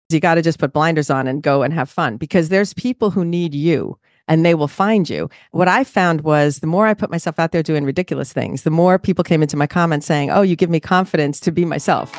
You got to just put blinders on and go and have fun, because there's people who need you and they will find you. What I found was the more I put myself out there doing ridiculous things, the more people came into my comments saying, "Oh, you give me confidence to be myself."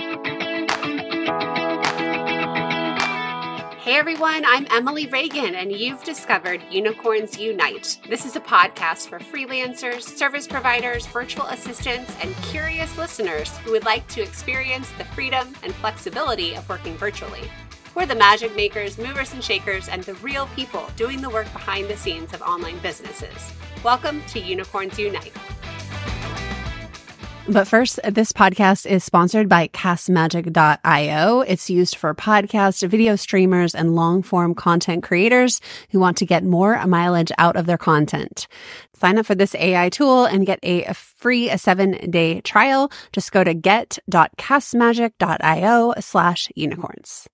Hey everyone, I'm Emily Reagan, and you've discovered Unicorns Unite. This is a podcast for freelancers, service providers, virtual assistants, and curious listeners who would like to experience the freedom and flexibility of working virtually. We're the magic makers, movers and shakers, and the real people doing the work behind the scenes of online businesses. Welcome to Unicorns Unite. But first, this podcast is sponsored by Castmagic.io. It's used for podcast, video streamers, and long-form content creators who want to get more mileage out of their content. Sign up for this AI tool and get a free 7-day trial. Just go to get.castmagic.io/unicorns.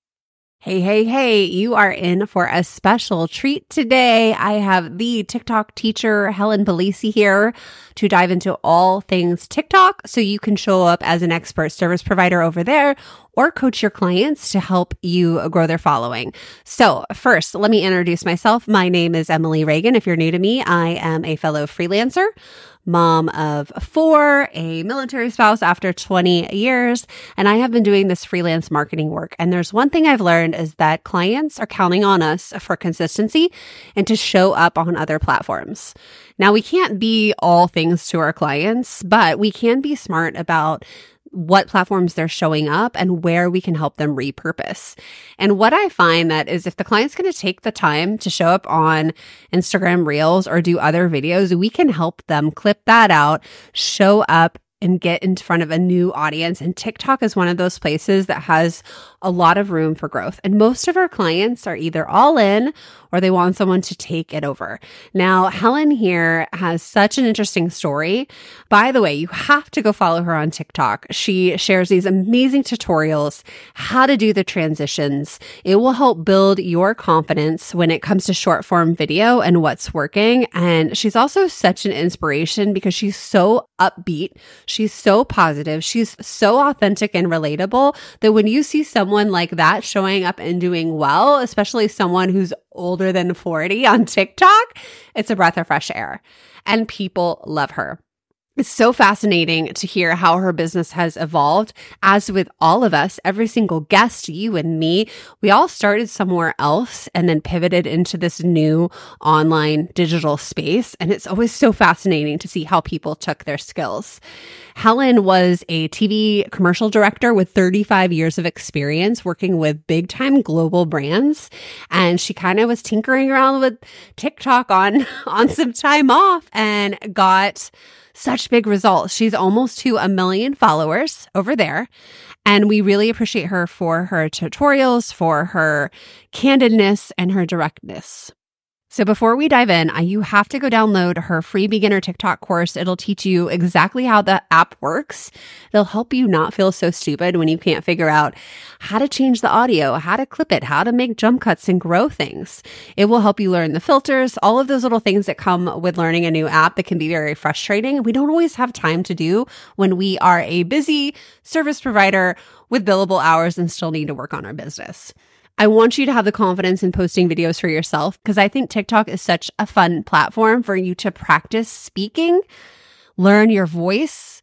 Hey, you are in for a special treat today. I have the TikTok teacher, Helen Belisi, here to dive into all things TikTok so you can show up as an expert service provider over there or coach your clients to help you grow their following. So first, let me introduce myself. My name is Emily Reagan. If you're new to me, I am a fellow freelancer, mom of 4, a military spouse after 20 years, and I have been doing this freelance marketing work. And there's one thing I've learned is that clients are counting on us for consistency and to show up on other platforms. Now, we can't be all things to our clients, but we can be smart about what platforms they're showing up and where we can help them repurpose. And what I find that is if the client's going to take the time to show up on Instagram Reels or do other videos, we can help them clip that out, show up, and get in front of a new audience. And TikTok is one of those places that has a lot of room for growth. And most of our clients are either all in or they want someone to take it over. Now, Helen here has such an interesting story. By the way, you have to go follow her on TikTok. She shares these amazing tutorials, how to do the transitions. It will help build your confidence when it comes to short form video and what's working. And she's also such an inspiration because she's so upbeat. She's so positive. She's so authentic and relatable that when you see someone like that showing up and doing well, especially someone who's older than 40 on TikTok, it's a breath of fresh air. And people love her. It's so fascinating to hear how her business has evolved. As with all of us, every single guest, you and me, we all started somewhere else and then pivoted into this new online digital space. And it's always so fascinating to see how people took their skills. Helen was a TV commercial director with 35 years of experience working with big time global brands. And she kind of was tinkering around with TikTok on some time off and got such big results. She's almost to 1 million followers over there. And we really appreciate her for her tutorials, for her candidness, and her directness. So before we dive in, you have to go download her free beginner TikTok course. It'll teach you exactly how the app works. It'll help you not feel so stupid when you can't figure out how to change the audio, how to clip it, how to make jump cuts and grow things. It will help you learn the filters, all of those little things that come with learning a new app that can be very frustrating. We don't always have time to do when we are a busy service provider with billable hours and still need to work on our business. I want you to have the confidence in posting videos for yourself because I think TikTok is such a fun platform for you to practice speaking, learn your voice,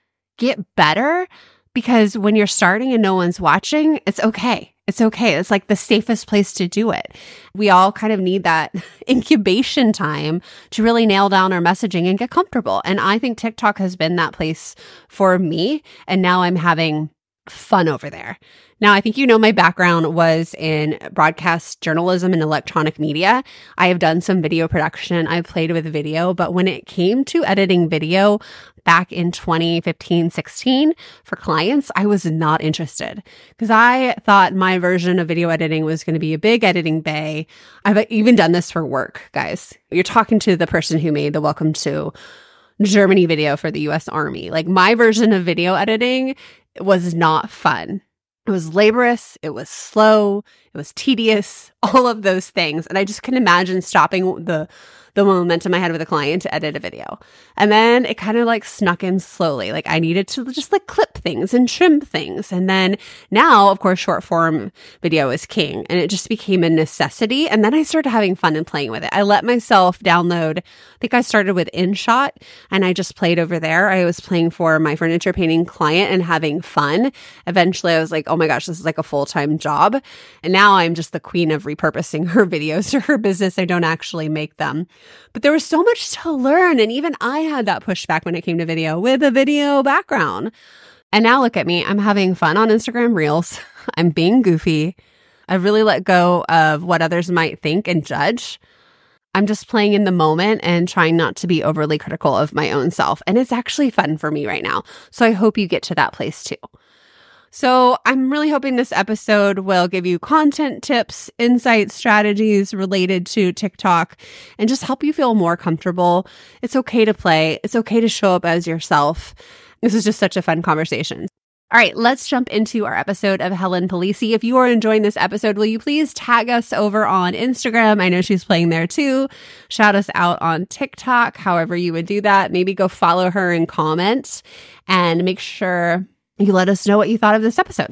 get better, because when you're starting and no one's watching, it's okay. It's okay. It's like the safest place to do it. We all kind of need that incubation time to really nail down our messaging and get comfortable. And I think TikTok has been that place for me. And now I'm having fun over there. Now, I think you know my background was in broadcast journalism and electronic media. I have done some video production. I've played with video, but when it came to editing video back in 2015, 16 for clients, I was not interested because I thought my version of video editing was going to be a big editing bay. I've even done this for work, guys. You're talking to the person who made the Welcome to Germany video for the US Army. Like my version of video editing was not fun. It was laborious, it was slow, it was tedious, all of those things. And I just can imagine stopping the the momentum I had with a client to edit a video. And then it kind of like snuck in slowly. Like I needed to just like clip things and trim things. And then now, of course, short form video is king, and it just became a necessity. And then I started having fun and playing with it. I let myself download, I think I started with InShot, and I just played over there. I was playing for my furniture painting client and having fun. Eventually I was like, oh my gosh, this is like a full-time job. And now I'm just the queen of repurposing her videos to her business. I don't actually make them. But there was so much to learn. And even I had that pushback when it came to video with a video background. And now look at me. I'm having fun on Instagram Reels. I'm being goofy. I really let go of what others might think and judge. I'm just playing in the moment and trying not to be overly critical of my own self. And it's actually fun for me right now. So I hope you get to that place too. So I'm really hoping this episode will give you content tips, insights, strategies related to TikTok, and just help you feel more comfortable. It's okay to play. It's okay to show up as yourself. This is just such a fun conversation. All right, let's jump into our episode of Helen Polisi. If you are enjoying this episode, will you please tag us over on Instagram? I know she's playing there too. Shout us out on TikTok, however you would do that. Maybe go follow her and comment, and make sure you let us know what you thought of this episode.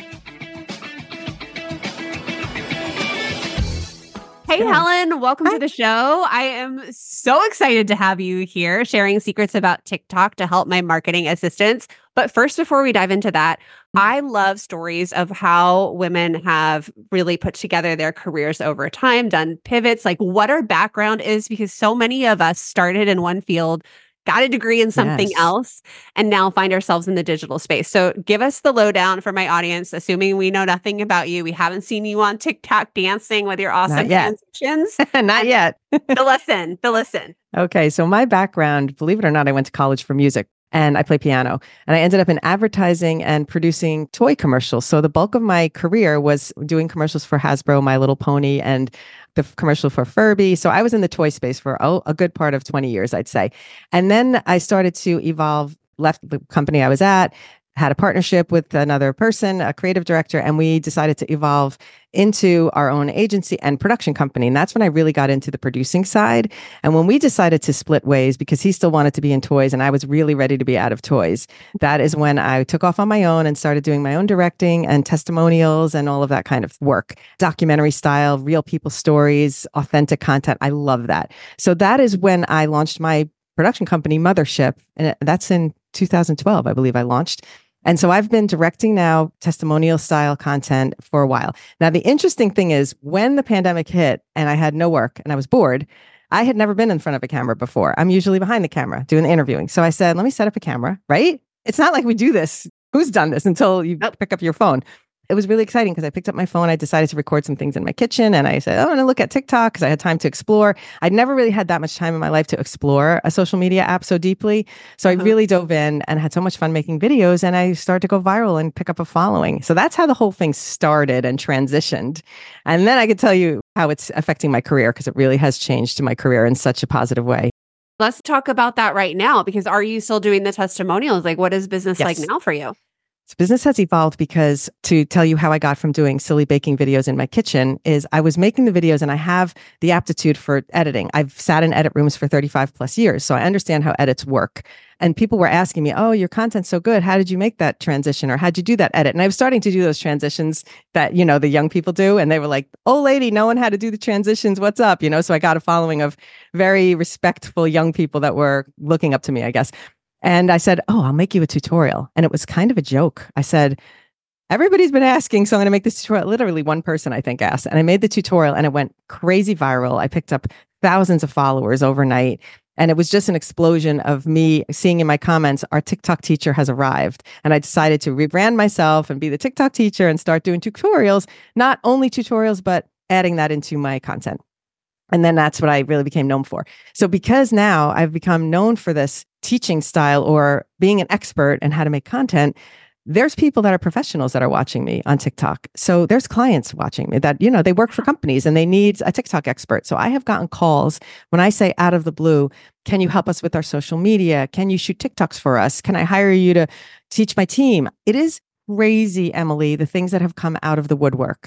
Hey, Helen, welcome to the show. I am so excited to have you here sharing secrets about TikTok to help my marketing assistants. But first, before we dive into that, I love stories of how women have really put together their careers over time, done pivots, like what our background is, because so many of us started in one field, got a degree in something else, and now find ourselves in the digital space. So give us the lowdown for my audience, assuming we know nothing about you. We haven't seen you on TikTok dancing with your awesome transitions. Not yet. The listen. Okay. So my background, believe it or not, I went to college for music. And I play piano, and I ended up in advertising and producing toy commercials. So the bulk of my career was doing commercials for Hasbro, My Little Pony, and the commercial for Furby. So I was in the toy space for a good part of 20 years, I'd say. And then I started to evolve, left the company I was at, had a partnership with another person, a creative director, and we decided to evolve into our own agency and production company. And that's when I really got into the producing side. And when we decided to split ways, because he still wanted to be in toys and I was really ready to be out of toys, that is when I took off on my own and started doing my own directing and testimonials and all of that kind of work. Documentary style, real people stories, authentic content. I love that. So that is when I launched my production company, Mothership. And that's in 2012, I believe I launched. And so I've been directing now testimonial style content for a while. Now, the interesting thing is when the pandemic hit and I had no work and I was bored, I had never been in front of a camera before. I'm usually behind the camera doing the interviewing. So I said, let me set up a camera, right? It's not like we do this. Who's done this until you pick up your phone? It was really exciting because I picked up my phone. I decided to record some things in my kitchen and I said, oh, I'm going to look at TikTok because I had time to explore. I'd never really had that much time in my life to explore a social media app so deeply. So I really dove in and had so much fun making videos, and I started to go viral and pick up a following. So that's how the whole thing started and transitioned. And then I could tell you how it's affecting my career, because it really has changed my career in such a positive way. Let's talk about that right now, because are you still doing the testimonials? Like, what is business like now for you? So business has evolved because, to tell you how I got from doing silly baking videos in my kitchen, is I was making the videos and I have the aptitude for editing. I've sat in edit rooms for 35 plus years, so I understand how edits work. And people were asking me, oh, your content's so good. How did you make that transition? Or how'd you do that edit? And I was starting to do those transitions that, you know, the young people do. And they were like, oh, lady, no one had to do the transitions. What's up? You know, so I got a following of very respectful young people that were looking up to me, I guess. And I said, oh, I'll make you a tutorial. And it was kind of a joke. I said, everybody's been asking, so I'm going to make this tutorial. Literally one person, I think, asked. And I made the tutorial and it went crazy viral. I picked up thousands of followers overnight. And it was just an explosion of me seeing in my comments, our TikTok teacher has arrived. And I decided to rebrand myself and be the TikTok teacher and start doing tutorials, not only tutorials, but adding that into my content. And then that's what I really became known for. So because now I've become known for this teaching style or being an expert in how to make content, there's people that are professionals that are watching me on TikTok. So there's clients watching me that, you know, they work for companies and they need a TikTok expert. So I have gotten calls when I say out of the blue, can you help us with our social media? Can you shoot TikToks for us? Can I hire you to teach my team? It is crazy, Emily, the things that have come out of the woodwork.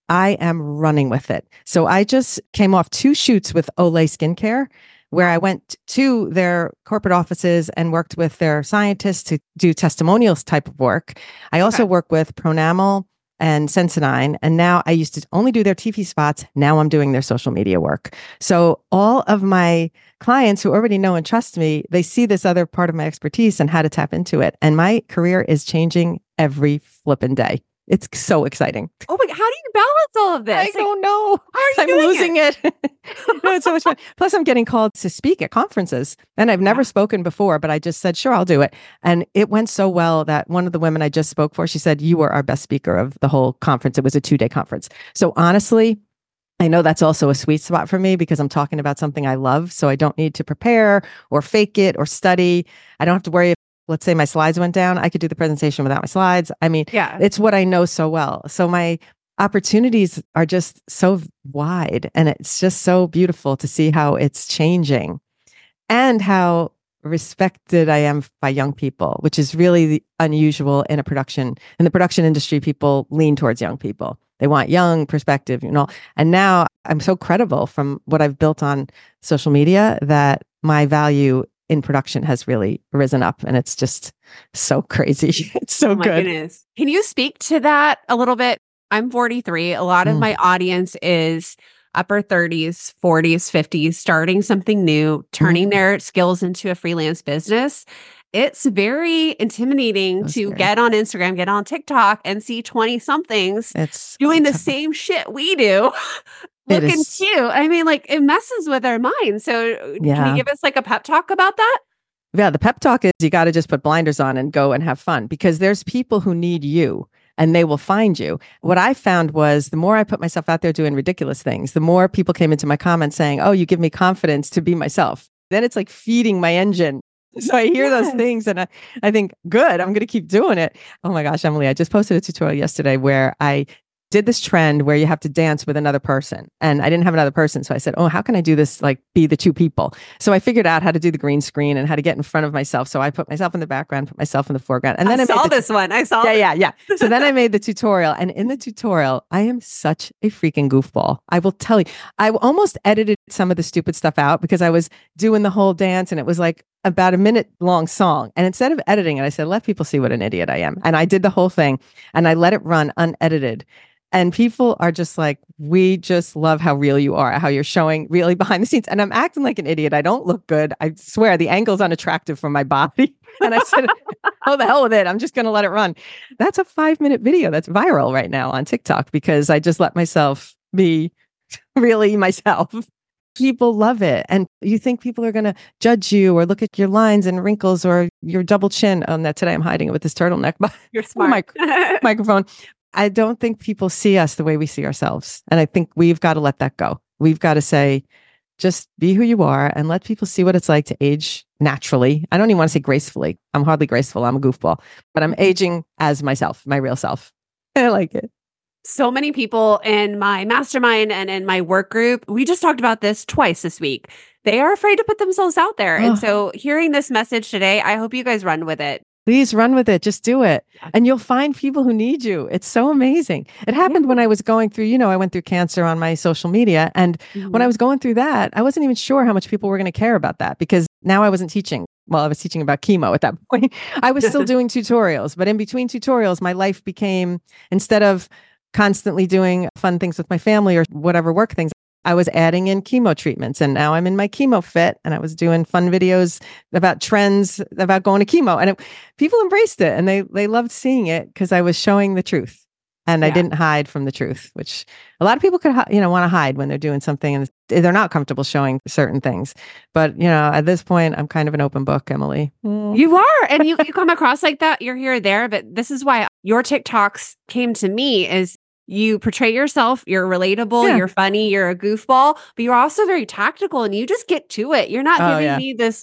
I am running with it. So I just came off 2 shoots with Olay Skincare, where I went to their corporate offices and worked with their scientists to do testimonials type of work. I also work with Pronamel and Sensodyne. And now I used to only do their TV spots. Now I'm doing their social media work. So all of my clients who already know and trust me, they see this other part of my expertise and how to tap into it. And my career is changing every flippin' day. It's so exciting. Oh my, how do you balance all of this? I don't know. How are you I'm doing losing it. No, it's so much fun. Plus, I'm getting called to speak at conferences. And I've never spoken before, but I just said, sure, I'll do it. And it went so well that one of the women I just spoke for, she said, you were our best speaker of the whole conference. It was a 2-day conference. So honestly, I know that's also a sweet spot for me because I'm talking about something I love. So I don't need to prepare or fake it or study. I don't have to worry. Let's say my slides went down. I could do the presentation without my slides. I mean, it's what I know so well. So my opportunities are just so wide, and it's just so beautiful to see how it's changing and how respected I am by young people, which is really unusual in the production industry. People lean towards young people. They want young perspective, and now I'm so credible from what I've built on social media that my value in production has really risen up, and it's just so crazy. It's so good. Goodness. Can you speak to that a little bit? I'm 43. A lot of my audience is upper 30s, 40s, 50s, starting something new, turning their skills into a freelance business. It's very intimidating to get on Instagram, get on TikTok, and see 20 somethings doing the same shit we do. Looking cute. I mean, it messes with our minds. So can you give us a pep talk about that? Yeah, the pep talk is you got to just put blinders on and go and have fun, because there's people who need you and they will find you. What I found was the more I put myself out there doing ridiculous things, the more people came into my comments saying, oh, you give me confidence to be myself. Then it's like feeding my engine. So I hear those things and I think, good, I'm going to keep doing it. Oh my gosh, Emily, I just posted a tutorial yesterday where I did this trend where you have to dance with another person. And I didn't have another person. So I said, oh, how can I do this? Be the 2 people. So I figured out how to do the green screen and how to get in front of myself. So I put myself in the background, put myself in the foreground. And then I saw this one. I saw Yeah. So then I made the tutorial. And in the tutorial, I am such a freaking goofball. I will tell you, I almost edited some of the stupid stuff out because I was doing the whole dance and it was about a minute long song. And instead of editing it, I said, let people see what an idiot I am. And I did the whole thing and I let it run unedited. And people are just like, we just love how real you are, how you're showing really behind the scenes. And I'm acting like an idiot. I don't look good. I swear the angle's unattractive from my body. And I said, oh, the hell with it. I'm just going to let it run. That's a 5-minute video that's viral right now on TikTok because I just let myself be really myself. People love it. And you think people are going to judge you or look at your lines and wrinkles or your double chin. Today I'm hiding it with this turtleneck. But you're smart. Microphone. I don't think people see us the way we see ourselves. And I think we've got to let that go. We've got to say, just be who you are and let people see what it's like to age naturally. I don't even want to say gracefully. I'm hardly graceful. I'm a goofball, but I'm aging as myself, my real self. I like it. So many people in my mastermind and in my work group, we just talked about this twice this week. They are afraid to put themselves out there. And so hearing this message today, I hope you guys run with it. Please run with it. Just do it. And you'll find people who need you. It's so amazing. It happened when I was going through, I went through cancer on my social media. And when I was going through that, I wasn't even sure how much people were going to care about that because now I wasn't teaching. Well, I was teaching about chemo at that point. I was still doing tutorials, but in between tutorials, my life became, instead of constantly doing fun things with my family or whatever work things, I was adding in chemo treatments, and now I'm in my chemo fit, and I was doing fun videos about trends about going to chemo, and people embraced it, and they loved seeing it because I was showing the truth, and I didn't hide from the truth, which a lot of people could want to hide when they're doing something and they're not comfortable showing certain things. But at this point, I'm kind of an open book, Emily. You are, and you come across like that. You're here or there, but this is why your TikToks came to me is. You portray yourself, you're relatable, you're funny, you're a goofball, but you're also very tactical and you just get to it. You're not giving me this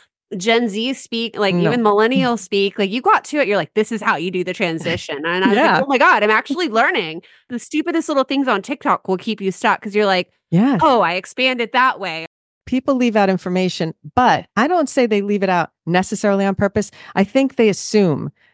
Gen Z speak, even millennial speak. You got to it. You're like, this is how you do the transition. And I was like, oh my God, I'm actually learning. The stupidest little things on TikTok will keep you stuck because you're like, oh, I expanded that way. People leave out information, but I don't say they leave it out necessarily on purpose. I think they assume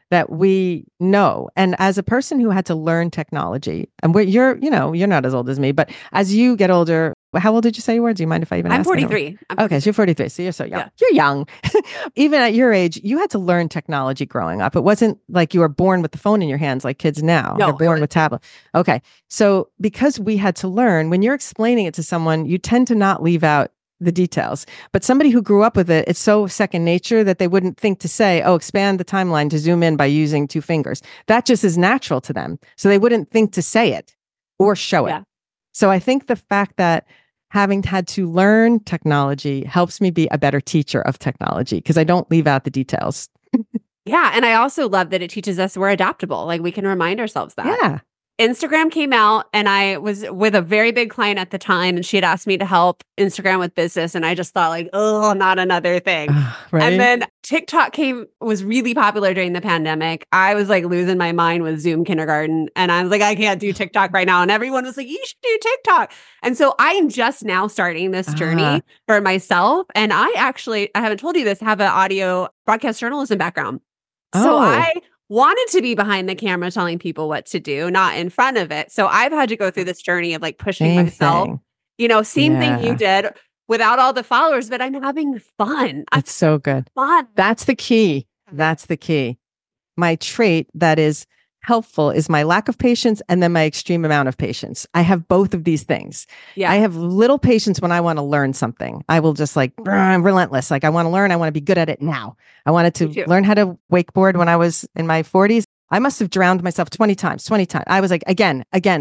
that we know. And as a person who had to learn technology, and you're not as old as me, but as you get older, how old did you say you were? Do you mind if I even I'm ask? 43. Okay, so you're 43, so you're so young. Yeah. You're young. Even at your age, you had to learn technology growing up. It wasn't like you were born with the phone in your hands like kids now. No, They're born with tablet. Okay, so because we had to learn, when you're explaining it to someone, you tend to not leave out the details. But somebody who grew up with it, it's so second nature that they wouldn't think to say, oh, expand the timeline to zoom in by using two fingers. That just is natural to them. So they wouldn't think to say it or show it. So I think the fact that having had to learn technology helps me be a better teacher of technology because I don't leave out the details. Yeah. And I also love that it teaches us we're adaptable. Like we can remind ourselves that. Yeah. Instagram came out and I was with a very big client at the time and she had asked me to help Instagram with business. And I just thought like, oh, not another thing. Right? And then TikTok was really popular during the pandemic. I was like losing my mind with Zoom kindergarten. And I was like, I can't do TikTok right now. And everyone was like, you should do TikTok. And so I am just now starting this journey for myself. And I haven't told you this, have an audio broadcast journalism background. So I wanted to be behind the camera telling people what to do, not in front of it. So I've had to go through this journey of like pushing myself, same thing you did without all the followers, but I'm having fun. It's so good. Fun. That's the key. That's the key. My trait that is helpful is my lack of patience and then my extreme amount of patience. I have both of these things. Yeah. I have little patience when I want to learn something. I will just I'm relentless. Like I want to learn. I want to be good at it now. I wanted to learn how to wakeboard when I was in my 40s. I must have drowned myself 20 times. I was like, again.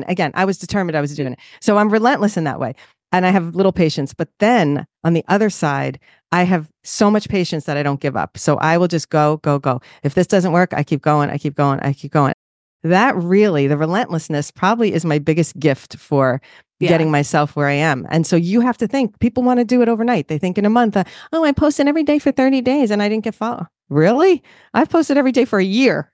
I was determined I was doing it. So I'm relentless in that way. And I have little patience. But then on the other side, I have so much patience that I don't give up. So I will just go. If this doesn't work, I keep going. That really, the relentlessness probably is my biggest gift for getting myself where I am. And so you have to think, people want to do it overnight. They think in a month, I posted every day for 30 days and I didn't get followed. Really? I've posted every day for a year.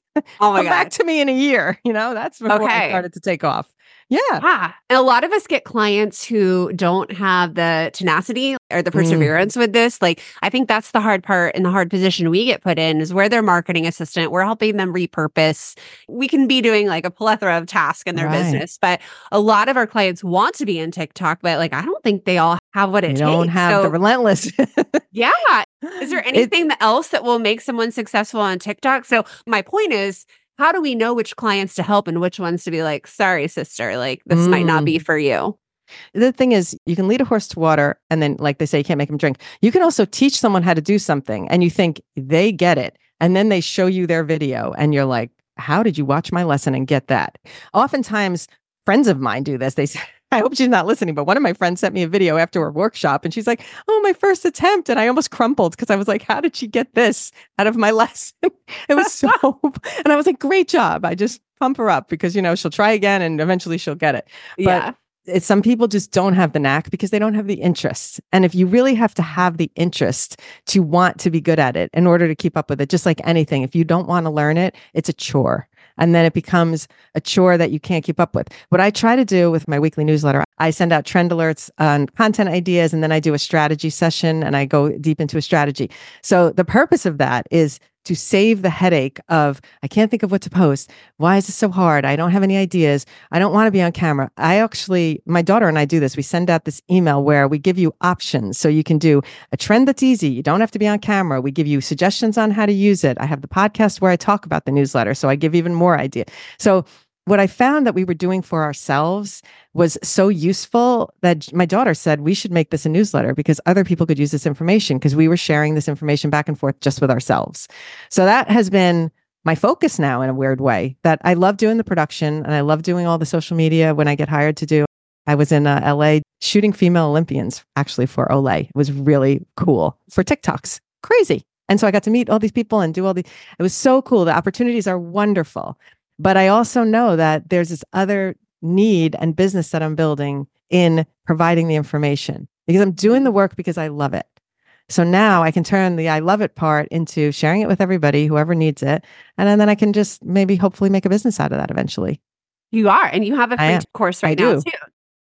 Oh my God. Back to me in a year. That's before I started to take off. Yeah. And a lot of us get clients who don't have the tenacity or the perseverance with this. Like, I think that's the hard part and the hard position we get put in is where their marketing assistant, we're helping them repurpose. We can be doing like a plethora of tasks in their business, but a lot of our clients want to be in TikTok, but like, I don't think they all have what it takes. They don't have the relentless. Yeah. Is there anything else that will make someone successful on TikTok? So my point is, how do we know which clients to help and which ones to be like, sorry, sister, like this might not be for you? The thing is, you can lead a horse to water and then, like they say, you can't make them drink. You can also teach someone how to do something and you think they get it. And then they show you their video and you're like, how did you watch my lesson and get that? Oftentimes, friends of mine do this. They say, I hope she's not listening, but one of my friends sent me a video after her workshop and she's like, oh, my first attempt. And I almost crumpled because I was like, how did she get this out of my lesson? It was so, and I was like, great job. I just pump her up because, she'll try again and eventually she'll get it. But some people just don't have the knack because they don't have the interest. And if you really have to have the interest to want to be good at it in order to keep up with it, just like anything, if you don't want to learn it, it's a chore. And then it becomes a chore that you can't keep up with. What I try to do with my weekly newsletter, I send out trend alerts on content ideas, and then I do a strategy session and I go deep into a strategy. So the purpose of that is to save the headache of, I can't think of what to post. Why is this so hard? I don't have any ideas. I don't want to be on camera. My daughter and I do this. We send out this email where we give you options. So you can do a trend that's easy. You don't have to be on camera. We give you suggestions on how to use it. I have the podcast where I talk about the newsletter. So I give even more idea. So what I found that we were doing for ourselves was so useful that my daughter said we should make this a newsletter because other people could use this information because we were sharing this information back and forth just with ourselves. So that has been my focus now in a weird way, that I love doing the production and I love doing all the social media when I get hired to do. I was in LA shooting female Olympians actually for Olay. It was really cool for TikToks. Crazy. And so I got to meet all these people and do it was so cool. The opportunities are wonderful. But I also know that there's this other need and business that I'm building in providing the information because I'm doing the work because I love it. So now I can turn the I love it part into sharing it with everybody, whoever needs it. And then I can just maybe hopefully make a business out of that eventually. You are. And you have a free course right now too.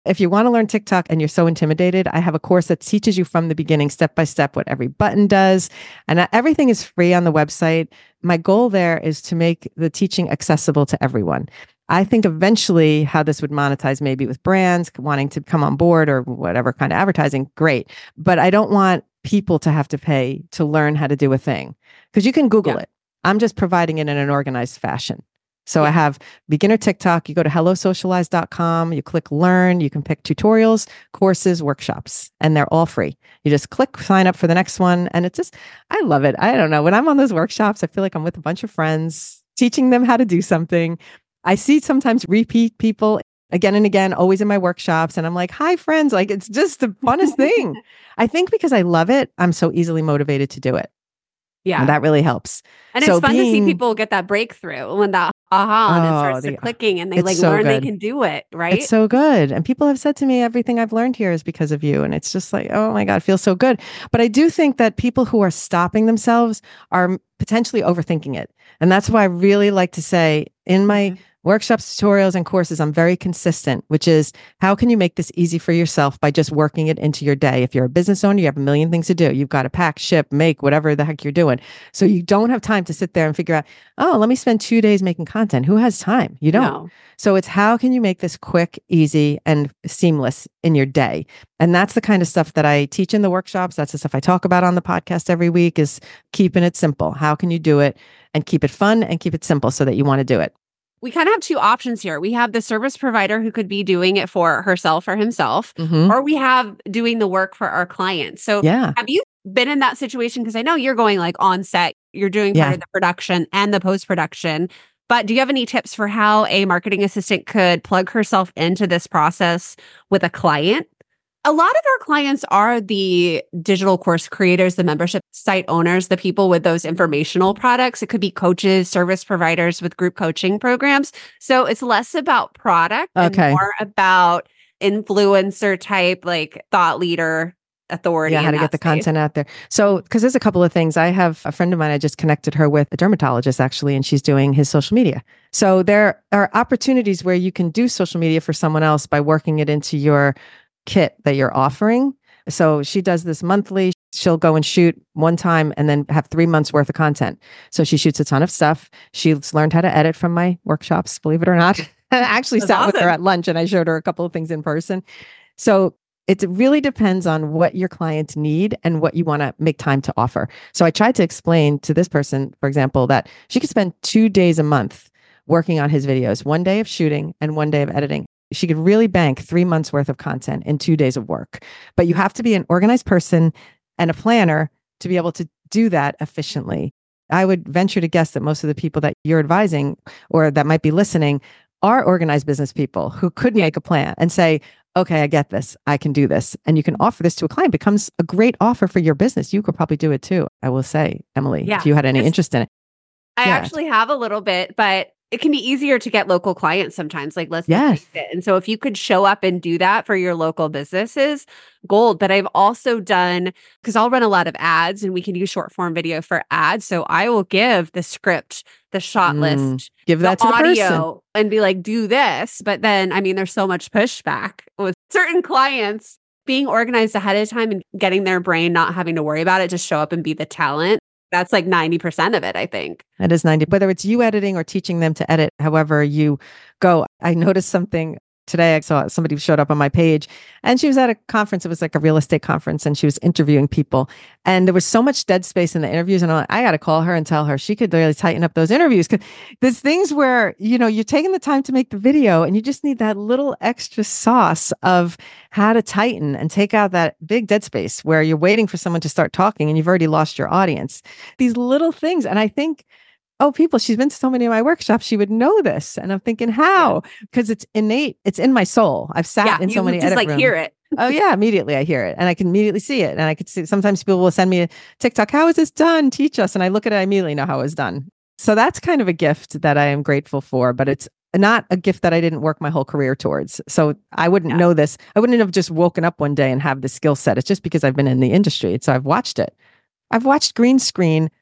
If you want to learn TikTok and you're so intimidated, I have a course that teaches you from the beginning, step by step, what every button does. And everything is free on the website. My goal there is to make the teaching accessible to everyone. I think eventually how this would monetize, maybe with brands wanting to come on board or whatever kind of advertising, great. But I don't want people to have to pay to learn how to do a thing because you can Google it. I'm just providing it in an organized fashion. So I have beginner TikTok. You go to hellosocialize.com, you click learn, you can pick tutorials, courses, workshops, and they're all free. You just click sign up for the next one. And it's just, I love it. I don't know. When I'm on those workshops, I feel like I'm with a bunch of friends teaching them how to do something. I see sometimes repeat people again and again, always in my workshops. And I'm like, hi, friends. Like, it's just the funnest thing. I think because I love it, I'm so easily motivated to do it. Yeah. And that really helps. And it's fun to see people get that breakthrough when that and it starts to clicking and they learn they can do it, right? It's so good. And people have said to me, everything I've learned here is because of you. And it's just like, oh my God, it feels so good. But I do think that people who are stopping themselves are potentially overthinking it. And that's why I really like to say in my workshops, tutorials, and courses, I'm very consistent, which is how can you make this easy for yourself by just working it into your day? If you're a business owner, you have a million things to do. You've got to pack, ship, make, whatever the heck you're doing. So you don't have time to sit there and figure out, oh, let me spend 2 days making content. Who has time? You don't. No. So it's how can you make this quick, easy, and seamless in your day? And that's the kind of stuff that I teach in the workshops. That's the stuff I talk about on the podcast every week is keeping it simple. How can you do it and keep it fun and keep it simple so that you want to do it? We kind of have two options here. We have the service provider who could be doing it for herself or himself, or we have doing the work for our clients. So have you been in that situation? Because I know you're going like on set, you're doing part of the production and the post-production, but do you have any tips for how a marketing assistant could plug herself into this process with a client? A lot of our clients are the digital course creators, the membership site owners, the people with those informational products. It could be coaches, service providers with group coaching programs. So it's less about product and more about influencer type, like thought leader authority. Yeah, how to get the content out there. So, because there's a couple of things. I have a friend of mine, I just connected her with a dermatologist actually, and she's doing his social media. So there are opportunities where you can do social media for someone else by working it into your kit that you're offering. So she does this monthly. She'll go and shoot one time and then have 3 months worth of content. So she shoots a ton of stuff. She's learned how to edit from my workshops, believe it or not. I actually sat with her at lunch and I showed her a couple of things in person. So it really depends on what your clients need and what you want to make time to offer. So I tried to explain to this person, for example, that she could spend 2 days a month working on his videos, 1 day of shooting and 1 day of editing. She could really bank 3 months worth of content in 2 days of work. But you have to be an organized person and a planner to be able to do that efficiently. I would venture to guess that most of the people that you're advising or that might be listening are organized business people who could make a plan and say, okay, I get this. I can do this. And you can offer this to a client. It becomes a great offer for your business. You could probably do it too. I will say, Emily, if you had any interest in it. I actually have a little bit, but it can be easier to get local clients sometimes. Like, let's face it. And so if you could show up and do that for your local businesses, gold. But I've also done, because I'll run a lot of ads and we can use short form video for ads. So I will give the script, the shot list, give that to audio, the person and be like, do this. But then, I mean, there's so much pushback with certain clients. Being organized ahead of time and getting their brain, not having to worry about it, just show up and be the talent. That's like 90% of it, I think. That is 90, whether it's you editing or teaching them to edit, however you go. I noticed something today. I saw somebody showed up on my page and she was at a conference. It was like a real estate conference and she was interviewing people. And there was so much dead space in the interviews. And I'm like, I got to call her and tell her she could really tighten up those interviews. Because there's things where, you know, you're taking the time to make the video and you just need that little extra sauce of how to tighten and take out that big dead space where you're waiting for someone to start talking and you've already lost your audience. These little things. And I think, she's been to so many of my workshops, she would know this. And I'm thinking, how? Because it's innate. It's in my soul. I've sat in so many edit rooms. Hear it. Oh yeah, immediately I hear it. And I can immediately see it. And I could see, sometimes people will send me a TikTok, how is this done? Teach us. And I look at it, I immediately know how it was done. So that's kind of a gift that I am grateful for, but it's not a gift that I didn't work my whole career towards. So I wouldn't know this. I wouldn't have just woken up one day and have the skill set. It's just because I've been in the industry. So I've watched it. I've watched green screen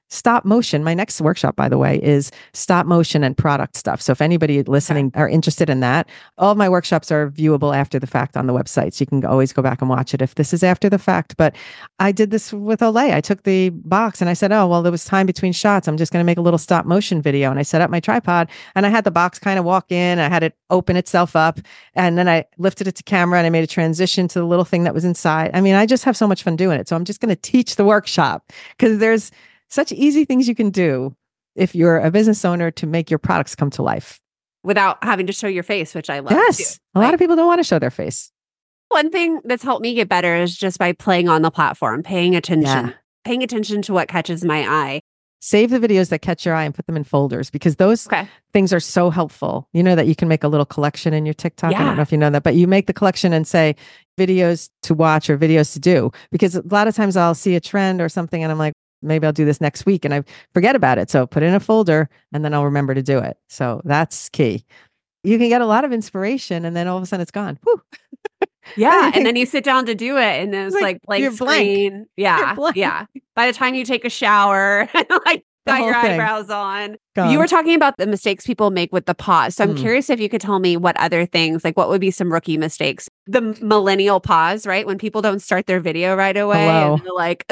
stop motion. My next workshop, by the way, is stop motion and product stuff. So if anybody listening are interested in that, all of my workshops are viewable after the fact on the website. So you can always go back and watch it if this is after the fact. But I did this with Olay. I took the box and I said, oh, well, there was time between shots. I'm just going to make a little stop motion video. And I set up my tripod and I had the box kind of walk in. I had it open itself up. And then I lifted it to camera and I made a transition to the little thing that was inside. I mean, I just have so much fun doing it. So I'm just going to teach the workshop because there's such easy things you can do if you're a business owner to make your products come to life. Without having to show your face, which I love. Yes. Too. A lot of people don't want to show their face. One thing that's helped me get better is just by playing on the platform, paying attention to what catches my eye. Save the videos that catch your eye and put them in folders because those things are so helpful. You know that you can make a little collection in your TikTok. I don't know if you know that, but you make the collection and say videos to watch or videos to do. Because a lot of times I'll see a trend or something and I'm like, maybe I'll do this next week and I forget about it. So put it in a folder and then I'll remember to do it. So that's key. You can get a lot of inspiration and then all of a sudden it's gone. Whew. Yeah. And then you sit down to do it and then it's like blank screen. Blank. Yeah. Yeah. By the time you take a shower, like got your eyebrows on. You were talking about the mistakes people make with the pause. So I'm curious if you could tell me what other things, like what would be some rookie mistakes? The millennial pause, right? When people don't start their video right away and they're like,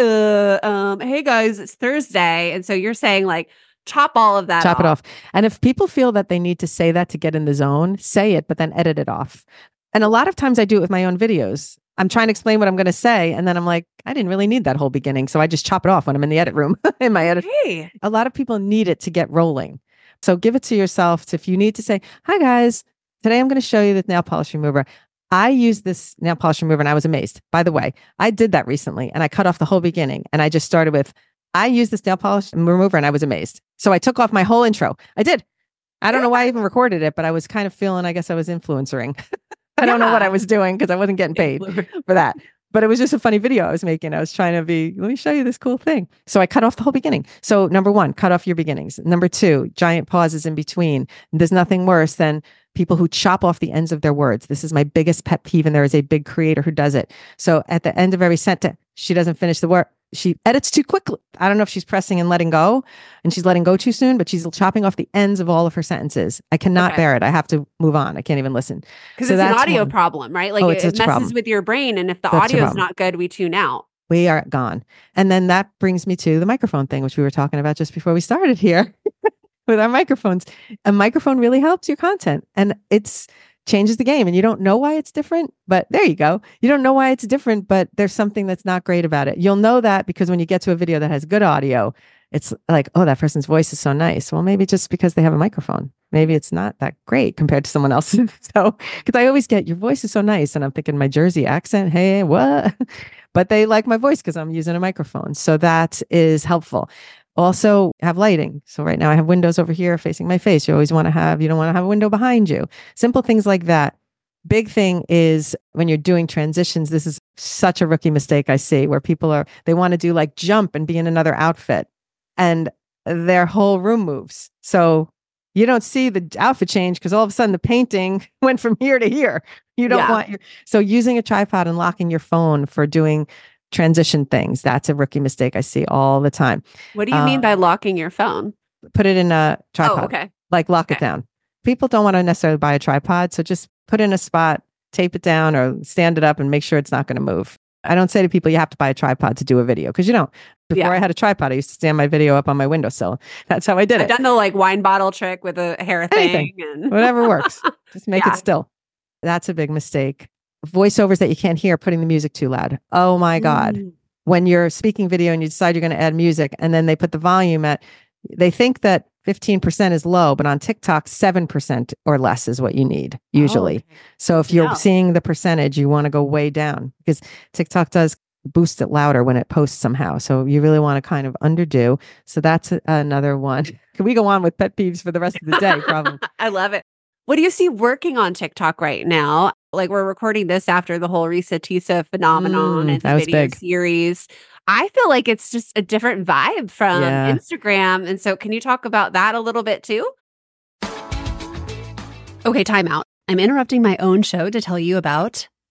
hey guys, it's Thursday. And so you're saying like, chop all of that Chop it off. And if people feel that they need to say that to get in the zone, say it, but then edit it off. And a lot of times I do it with my own videos. I'm trying to explain what I'm going to say. And then I'm like, I didn't really need that whole beginning. So I just chop it off when I'm in the edit room, in my edit. Hey. A lot of people need it to get rolling. So give it to yourself. If you need to say, hi guys, today I'm going to show you the nail polish remover. I used this nail polish remover and I was amazed. By the way, I did that recently and I cut off the whole beginning. And I just started with, I used this nail polish remover and I was amazed. So I took off my whole intro. I did. I don't know why I even recorded it, but I was kind of feeling, I guess I was influencing. I don't know what I was doing because I wasn't getting paid for that. But it was just a funny video I was making. I was trying to let me show you this cool thing. So I cut off the whole beginning. So number one, cut off your beginnings. Number two, giant pauses in between. There's nothing worse than people who chop off the ends of their words. This is my biggest pet peeve. And there is a big creator who does it. So at the end of every sentence, she doesn't finish the word. She edits too quickly. I don't know if she's pressing and letting go and she's letting go too soon, but she's chopping off the ends of all of her sentences. I cannot bear it. I have to move on. I can't even listen. Because it's an audio problem, right? Like it messes with your brain. And if the audio is not good, we tune out. We are gone. And then that brings me to the microphone thing, which we were talking about just before we started here with our microphones. A microphone really helps your content and it's changes the game and you don't know why it's different, but there you go. You don't know why it's different, but there's something that's not great about it. You'll know that because when you get to a video that has good audio, it's like, oh, that person's voice is so nice. Well, maybe just because they have a microphone, maybe it's not that great compared to someone else's. So, because I always get your voice is so nice. And I'm thinking my Jersey accent, hey, what? But they like my voice because I'm using a microphone. So that is helpful. Also have lighting. So right now I have windows over here facing my face. You don't want to have a window behind you. Simple things like that. Big thing is when you're doing transitions, this is such a rookie mistake I see where people they want to do like jump and be in another outfit and their whole room moves. So you don't see the outfit change because all of a sudden the painting went from here to here. You don't want so using a tripod and locking your phone for doing transition things. That's a rookie mistake I see all the time. What do you mean by locking your phone? Put it in a tripod. Oh, okay. Like lock it down. People don't want to necessarily buy a tripod. So just put it in a spot, tape it down or stand it up and make sure it's not going to move. I don't say to people, you have to buy a tripod to do a video because you don't. Before I had a tripod, I used to stand my video up on my windowsill. That's how I did it. I've done the like wine bottle trick with a hair thing. And whatever works. Just make it still. That's a big mistake. Voiceovers that you can't hear, putting the music too loud. Oh my God. When you're speaking video and you decide you're going to add music and then they put the volume they think that 15% is low, but on TikTok, 7% or less is what you need usually. Oh, okay. So if you're seeing the percentage, you want to go way down because TikTok does boost it louder when it posts somehow. So you really want to kind of underdo. So that's another one. Can we go on with pet peeves for the rest of the day? Probably. I love it. What do you see working on TikTok right now? Like we're recording this after the whole Risa Tisa phenomenon and the video series. I feel like it's just a different vibe from Instagram. And so can you talk about that a little bit too? Okay, time out. I'm interrupting my own show to tell you about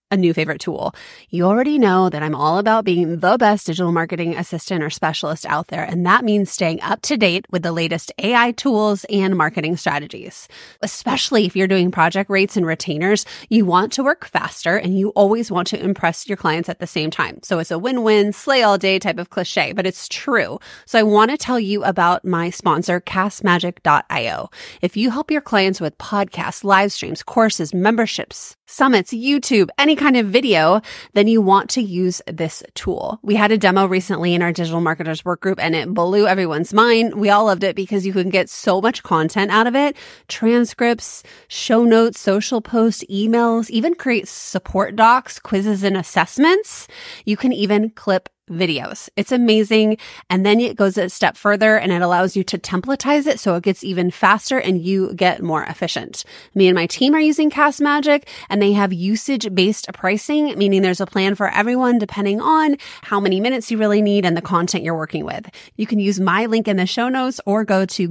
a new favorite tool. You already know that I'm all about being the best digital marketing assistant or specialist out there, and that means staying up to date with the latest AI tools and marketing strategies. Especially if you're doing project rates and retainers, you want to work faster and you always want to impress your clients at the same time. So it's a win-win, slay all day type of cliche, but it's true. So I want to tell you about my sponsor, Castmagic.io. If you help your clients with podcasts, live streams, courses, memberships, summits, YouTube, any kind of video, then you want to use this tool. We had a demo recently in our digital marketers work group and it blew everyone's mind. We all loved it because you can get so much content out of it. Transcripts, show notes, social posts, emails, even create support docs, quizzes, and assessments. You can even clip videos. It's amazing. And then it goes a step further and it allows you to templatize it so it gets even faster and you get more efficient. Me and my team are using Castmagic and they have usage-based pricing, meaning there's a plan for everyone depending on how many minutes you really need and the content you're working with. You can use my link in the show notes or go to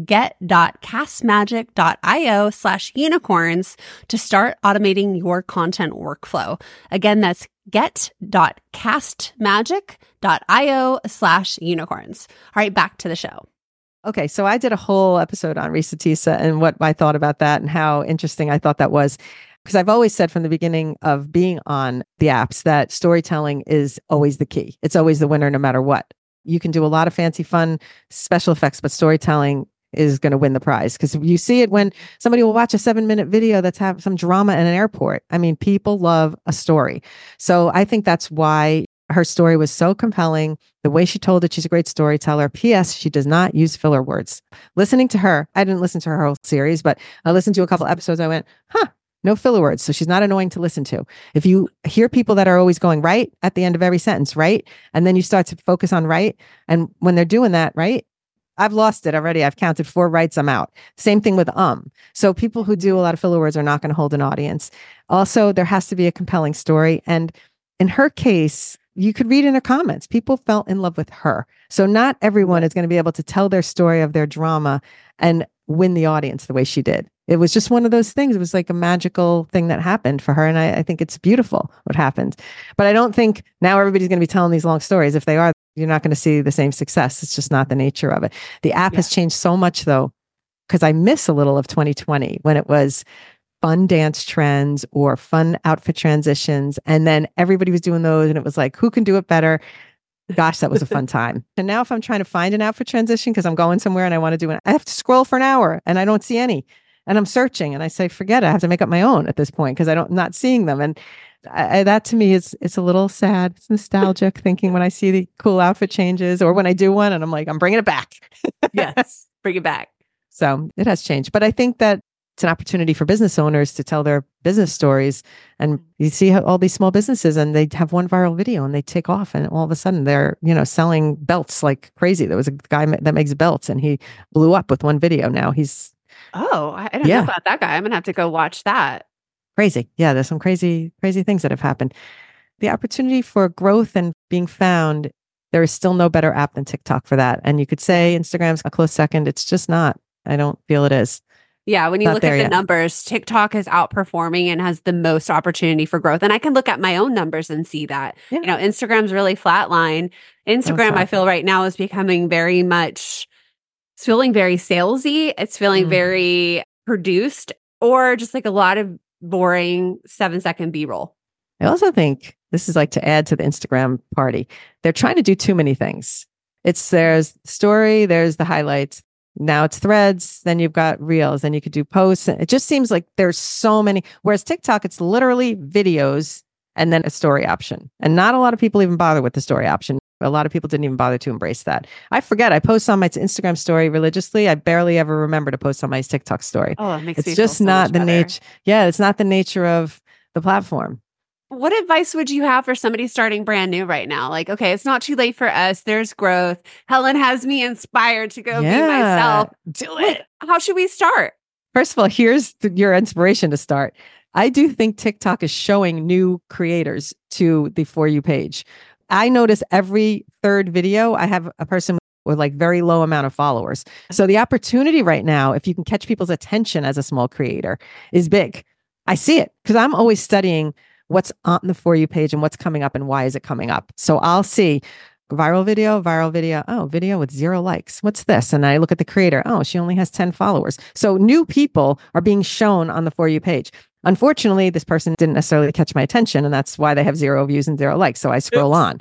get.castmagic.io/unicorns to start automating your content workflow. Again, that's get.castmagic.io/unicorns. All right, back to the show. Okay, so I did a whole episode on Risa Tisa and what I thought about that and how interesting I thought that was. Because I've always said from the beginning of being on the apps that storytelling is always the key. It's always the winner no matter what. You can do a lot of fancy, fun special effects, but storytelling is going to win the prize. Because you see it when somebody will watch a 7-minute video that's have some drama in an airport. I mean, people love a story. So I think that's why her story was so compelling. The way she told it, she's a great storyteller. P.S. She does not use filler words. Listening to her, I didn't listen to her whole series, but I listened to a couple episodes. I went, no filler words. So she's not annoying to listen to. If you hear people that are always going right at the end of every sentence, right? And then you start to focus on right. And when they're doing that, right? I've lost it already. I've counted 4 rights. I'm out. Same thing with So people who do a lot of filler words are not going to hold an audience. Also, there has to be a compelling story. And in her case, you could read in her comments, people fell in love with her. So not everyone is going to be able to tell their story of their drama and win the audience the way she did. It was just one of those things. It was like a magical thing that happened for her. And I think it's beautiful what happened. But I don't think now everybody's going to be telling these long stories. If they are, you're not going to see the same success. It's just not the nature of it. The app has changed so much though, because I miss a little of 2020 when it was fun dance trends or fun outfit transitions. And then everybody was doing those and it was like, who can do it better? Gosh, that was a fun time. And now if I'm trying to find an outfit transition because I'm going somewhere and I want to do it, I have to scroll for an hour and I don't see any. And I'm searching and I say, forget it. I have to make up my own at this point because I'm not seeing them. And that to me it's a little sad. It's nostalgic thinking when I see the cool outfit changes or when I do one and I'm like, I'm bringing it back. Yes, bring it back. So it has changed. But I think that it's an opportunity for business owners to tell their business stories. And you see how all these small businesses and they have one viral video and they take off and all of a sudden they're, selling belts like crazy. There was a guy that makes belts and he blew up with one video. Now he's... Oh, I don't know about that guy. I'm going to have to go watch that. Crazy. Yeah, there's some crazy things that have happened. The opportunity for growth and being found, there is still no better app than TikTok for that. And you could say Instagram's a close second. It's just not. I don't feel it is. Yeah, when you look at the numbers, TikTok is outperforming and has the most opportunity for growth. And I can look at my own numbers and see that. Yeah. Instagram's really flatline. Instagram, I feel right now is becoming very much, it's feeling very salesy. It's feeling very produced or just like a lot of boring 7-second B-roll. I also think this is like to add to the Instagram party. They're trying to do too many things. There's the story, there's the highlights. Now it's threads, then you've got reels, then you could do posts. It just seems like there's so many. Whereas TikTok, it's literally videos and then a story option. And not a lot of people even bother with the story option. A lot of people didn't even bother to embrace that. I forget. I post on my Instagram story religiously. I barely ever remember to post on my TikTok story. Oh, it makes it's me just feel so not much the better. nature. Yeah, it's not the nature of the platform. What advice would you have for somebody starting brand new right now? Like, okay, it's not too late for us. There's growth. Helen has me inspired to go be myself. Do it. How should we start? First of all, here's your inspiration to start. I do think TikTok is showing new creators to the For You page. I notice every third video, I have a person with like very low amount of followers. So the opportunity right now, if you can catch people's attention as a small creator, is big. I see it because I'm always studying what's on the For You page and what's coming up and why is it coming up. So I'll see viral video. Oh, video with 0 likes. What's this? And I look at the creator. Oh, she only has 10 followers. So new people are being shown on the For You page. Unfortunately, this person didn't necessarily catch my attention, and that's why they have 0 views and 0 likes. So I scroll on.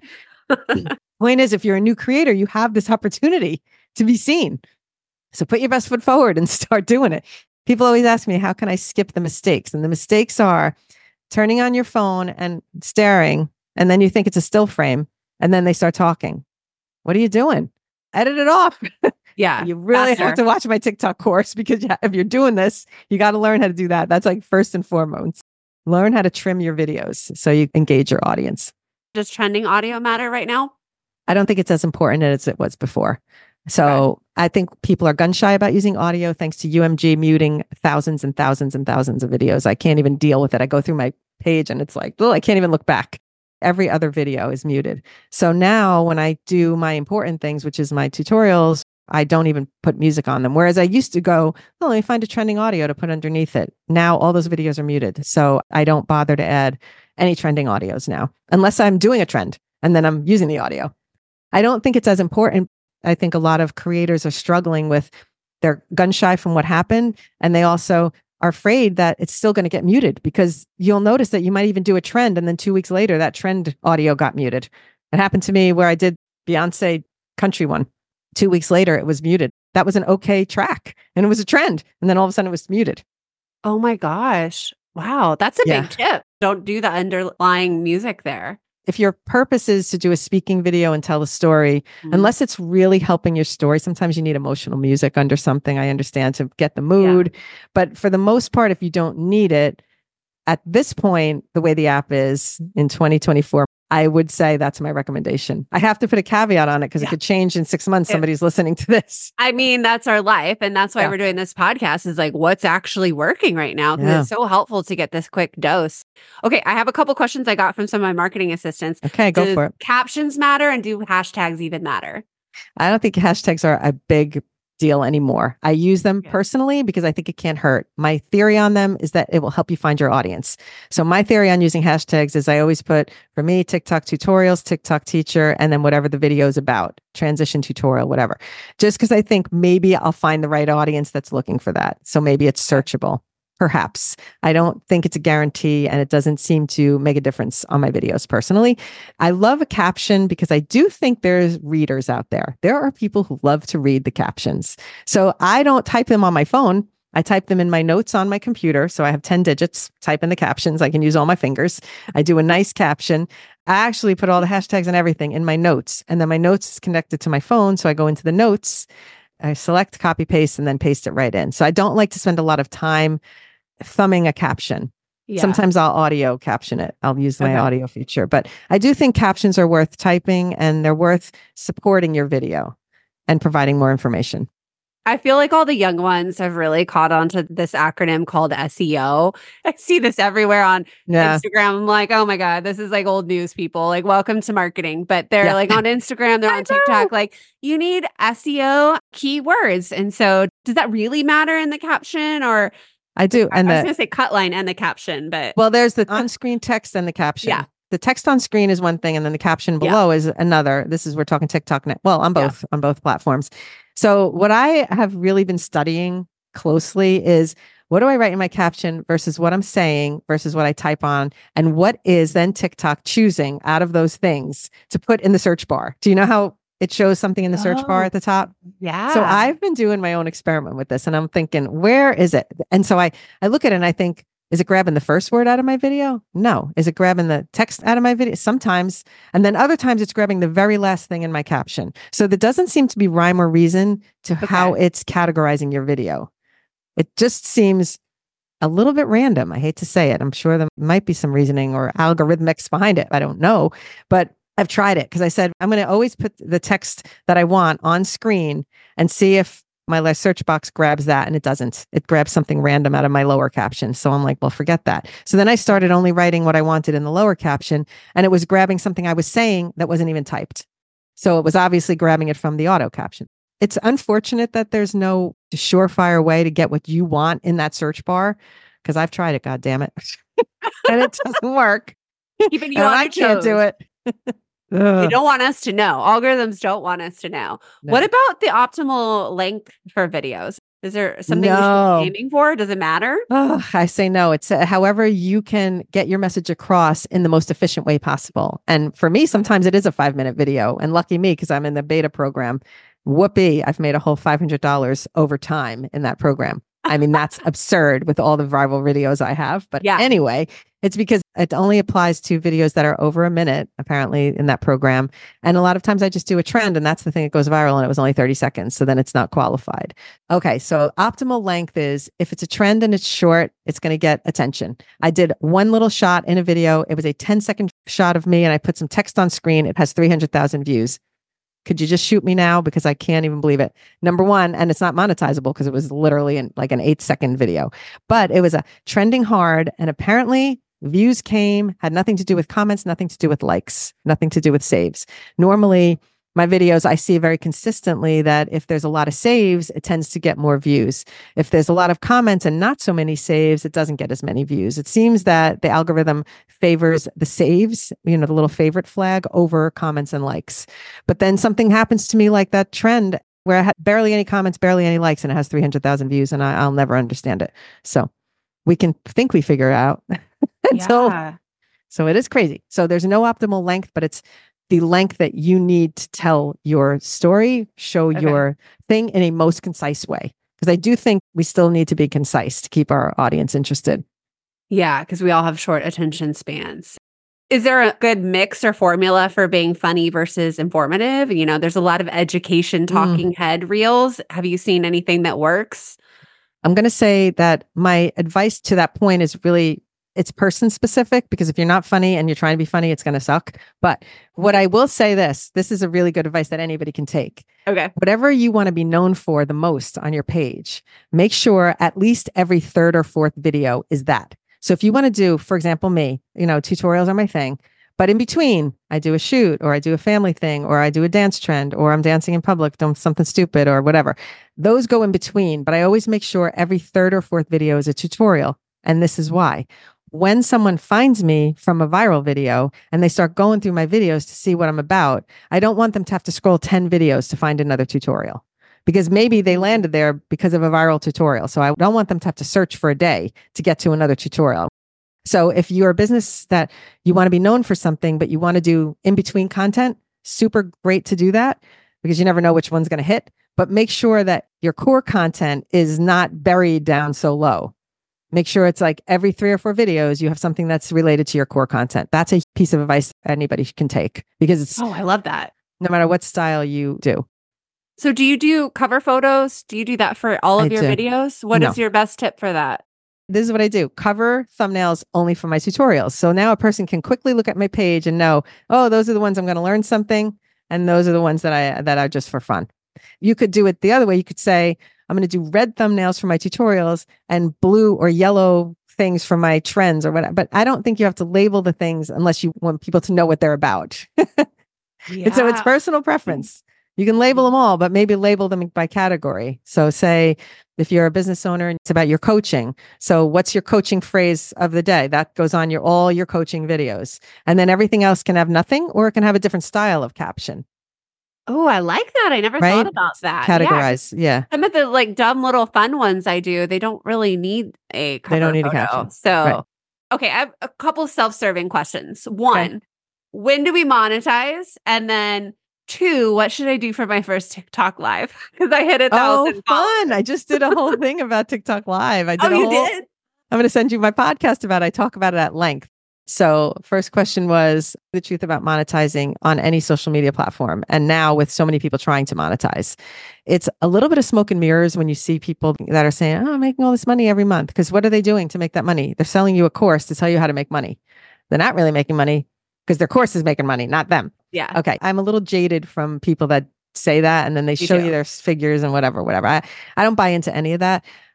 Point is, if you're a new creator, you have this opportunity to be seen. So put your best foot forward and start doing it. People always ask me, how can I skip the mistakes? And the mistakes are turning on your phone and staring, and then you think it's a still frame, and then they start talking. What are you doing? Edit it off. Yeah. You really have to watch my TikTok course, because if you're doing this, you got to learn how to do that. That's like first and foremost. Learn how to trim your videos so you engage your audience. Does trending audio matter right now? I don't think it's as important as it was before. So I think people are gun shy about using audio thanks to UMG muting thousands and thousands and thousands of videos. I can't even deal with it. I go through my page and it's like, oh, I can't even look back. Every other video is muted. So now when I do my important things, which is my tutorials, I don't even put music on them. Whereas I used to go, oh, let me find a trending audio to put underneath it. Now all those videos are muted. So I don't bother to add any trending audios now, unless I'm doing a trend and then I'm using the audio. I don't think it's as important. I think a lot of creators are struggling with, they're gun shy from what happened. And they also are afraid that it's still going to get muted, because you'll notice that you might even do a trend, and then 2 weeks later, that trend audio got muted. It happened to me where I did Beyonce country one. 2 weeks later, it was muted. That was an okay track and it was a trend. And then all of a sudden it was muted. Oh my gosh. Wow. That's a big tip. Don't do the underlying music there. If your purpose is to do a speaking video and tell a story, unless it's really helping your story, sometimes you need emotional music under something, I understand, to get the mood. Yeah. But for the most part, if you don't need it, at this point, the way the app is in 2024, I would say that's my recommendation. I have to put a caveat on it because it could change in 6 months. Somebody's listening to this. I mean, that's our life. And that's why we're doing this podcast, is like, what's actually working right now? Because it's so helpful to get this quick dose. Okay. I have a couple questions I got from some of my marketing assistants. Okay, go for it. Captions matter, and do hashtags even matter? I don't think hashtags are a big deal anymore. I use them personally because I think it can't hurt. My theory on them is that it will help you find your audience. So my theory on using hashtags is I always put, for me, TikTok tutorials, TikTok teacher, and then whatever the video is about, transition tutorial, whatever. Just because I think maybe I'll find the right audience that's looking for that. So maybe it's searchable. Perhaps. I don't think it's a guarantee, and it doesn't seem to make a difference on my videos personally. I love a caption because I do think there's readers out there. There are people who love to read the captions. So I don't type them on my phone. I type them in my notes on my computer. So I have 10 digits, type in the captions. I can use all my fingers. I do a nice caption. I actually put all the hashtags and everything in my notes. And then my notes is connected to my phone. So I go into the notes, I select copy paste, and then paste it right in. So I don't like to spend a lot of time thumbing a caption. Sometimes I'll audio caption it. I'll use my audio feature, but I do think captions are worth typing, and they're worth supporting your video and providing more information. I feel like all the young ones have really caught on to this acronym called SEO. I see this everywhere on Instagram. I'm like, oh my God, this is like old news, people. Like, welcome to marketing. But they're like on Instagram, they're on TikTok. Like, you need SEO keywords. And so does that really matter in the caption? Or I do. And I was going to say cut line and the caption, but. Well, there's the on-screen text and the caption. Yeah. The text on screen is one thing, and then the caption below is another. This is, we're talking TikTok now. Well, on both platforms. So what I have really been studying closely is, what do I write in my caption versus what I'm saying versus what I type on? And what is then TikTok choosing out of those things to put in the search bar? Do you know how it shows something in the search bar at the top? Yeah. So I've been doing my own experiment with this, and I'm thinking, where is it? And so I look at it and I think, is it grabbing the first word out of my video? No. Is it grabbing the text out of my video? Sometimes. And then other times it's grabbing the very last thing in my caption. So there doesn't seem to be rhyme or reason to how it's categorizing your video. It just seems a little bit random. I hate to say it. I'm sure there might be some reasoning or algorithmics behind it. I don't know. But I've tried it because I said, I'm going to always put the text that I want on screen and see if my search box grabs that, and it doesn't. It grabs something random out of my lower caption. So I'm like, well, forget that. So then I started only writing what I wanted in the lower caption, and it was grabbing something I was saying that wasn't even typed. So it was obviously grabbing it from the auto caption. It's unfortunate that there's no surefire way to get what you want in that search bar, because I've tried it, God damn it. And it doesn't work. Keeping you And on I your can't do toes. it. They don't want us to know. Algorithms don't want us to know. No. What about the optimal length for videos? Is there something we should No. be aiming for? Does it matter? Oh, I say no. It's however you can get your message across in the most efficient way possible. And for me, sometimes it is a 5-minute video. And lucky me, because I'm in the beta program. Whoopee, I've made a whole $500 over time in that program. I mean, that's absurd with all the viral videos I have. But anyway, it's because it only applies to videos that are over a minute, apparently, in that program. And a lot of times I just do a trend, and that's the thing that goes viral, and it was only 30 seconds. So then it's not qualified. Okay, so optimal length is if it's a trend and it's short, it's going to get attention. I did one little shot in a video. It was a 10-second shot of me, and I put some text on screen. It has 300,000 views. Could you just shoot me now? Because I can't even believe it. Number one, and it's not monetizable because it was literally like an 8-second video, but it was a trending hard. And apparently views came, had nothing to do with comments, nothing to do with likes, nothing to do with saves. Normally my videos, I see very consistently that if there's a lot of saves, it tends to get more views. If there's a lot of comments and not so many saves, it doesn't get as many views. It seems that the algorithm favors the saves, the little favorite flag over comments and likes. But then something happens to me like that trend where I had barely any comments, barely any likes, and it has 300,000 views, and I'll never understand it. So we can think we figure it out So it is crazy. So there's no optimal length, but it's the length that you need to tell your story, show your thing in a most concise way. Because I do think we still need to be concise to keep our audience interested. Yeah, because we all have short attention spans. Is there a good mix or formula for being funny versus informative? There's a lot of education talking head reels. Have you seen anything that works? I'm going to say that my advice to that point is really, it's person specific, because if you're not funny and you're trying to be funny, it's going to suck. But what I will say, this is a really good advice that anybody can take. Okay. Whatever you want to be known for the most on your page, make sure at least every third or fourth video is that. So if you want to do, for example, me, tutorials are my thing, but in between I do a shoot, or I do a family thing, or I do a dance trend, or I'm dancing in public, doing something stupid or whatever. Those go in between, but I always make sure every third or fourth video is a tutorial. And this is why. When someone finds me from a viral video and they start going through my videos to see what I'm about, I don't want them to have to scroll 10 videos to find another tutorial, because maybe they landed there because of a viral tutorial. So I don't want them to have to search for a day to get to another tutorial. So if you're a business that you want to be known for something, but you want to do in between content, super great to do that, because you never know which one's going to hit. But make sure that your core content is not buried down so low. Make sure it's like every 3 or 4 videos, you have something that's related to your core content. That's a piece of advice anybody can take, because it's, I love that. No matter what style you do. So do you do cover photos? Do you do that for all of your videos? What is your best tip for that? This is what I do. Cover thumbnails only for my tutorials. So now a person can quickly look at my page and know, oh, those are the ones I'm going to learn something. And those are the ones that are just for fun. You could do it the other way. You could say, I'm going to do red thumbnails for my tutorials and blue or yellow things for my trends or whatever. But I don't think you have to label the things unless you want people to know what they're about. And so it's personal preference. You can label them all, but maybe label them by category. So say if you're a business owner and it's about your coaching. So what's your coaching phrase of the day? That goes on all your coaching videos. And then everything else can have nothing, or it can have a different style of caption. Oh, I like that. I never thought about that. Categorize. Yeah. Some of the dumb little fun ones I do, they don't really need a cover They don't need photo. a caption. So, okay, I have a couple self-serving questions. One, when do we monetize? And then 2, what should I do for my first TikTok live? Because I hit 1,000 fun. I just did a whole thing about TikTok live. I did did? I'm going to send you my podcast about it. I talk about it at length. So first question was the truth about monetizing on any social media platform. And now with so many people trying to monetize, it's a little bit of smoke and mirrors when you see people that are saying, oh, I'm making all this money every month. Because what are they doing to make that money? They're selling you a course to tell you how to make money. They're not really making money because their course is making money, not them. Yeah. Okay. I'm a little jaded from people that say that and then they show you their figures and whatever. I don't buy into any of that.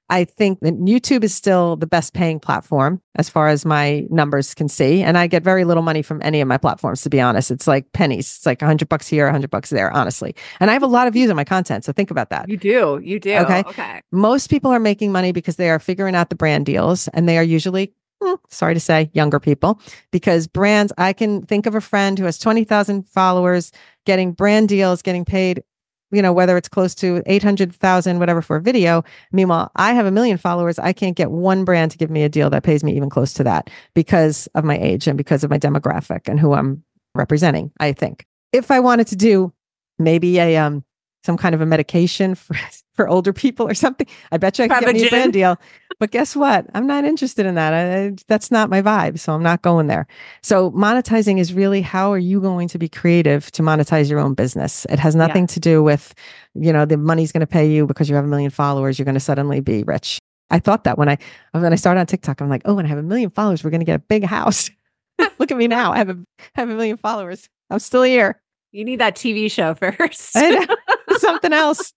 I think that YouTube is still the best paying platform as far as my numbers can see. And I get very little money from any of my platforms, to be honest. It's like pennies. It's like $100 here, $100 there, honestly. And I have a lot of views on my content. So think about that. You do. Okay. Okay. Most people are making money because they are figuring out the brand deals, and they are usually, sorry to say, younger people, because brands, I can think of a friend who has 20,000 followers getting brand deals, getting paid, whether it's close to 800,000, whatever, for a video. Meanwhile, I have 1 million followers. I can't get one brand to give me a deal that pays me even close to that because of my age and because of my demographic and who I'm representing, I think. If I wanted to do maybe some kind of a medication for older people or something, I bet you I could get me a brand deal. But guess what? I'm not interested in that. That's not my vibe. So I'm not going there. So monetizing is really, how are you going to be creative to monetize your own business? It has nothing to do with, the money's going to pay you because you have 1 million followers. You're going to suddenly be rich. I thought that when I started on TikTok, I'm like, oh, when I have 1 million followers, we're going to get a big house. Look at me now. I have 1 million followers. I'm still here. You need that TV show first. Something else.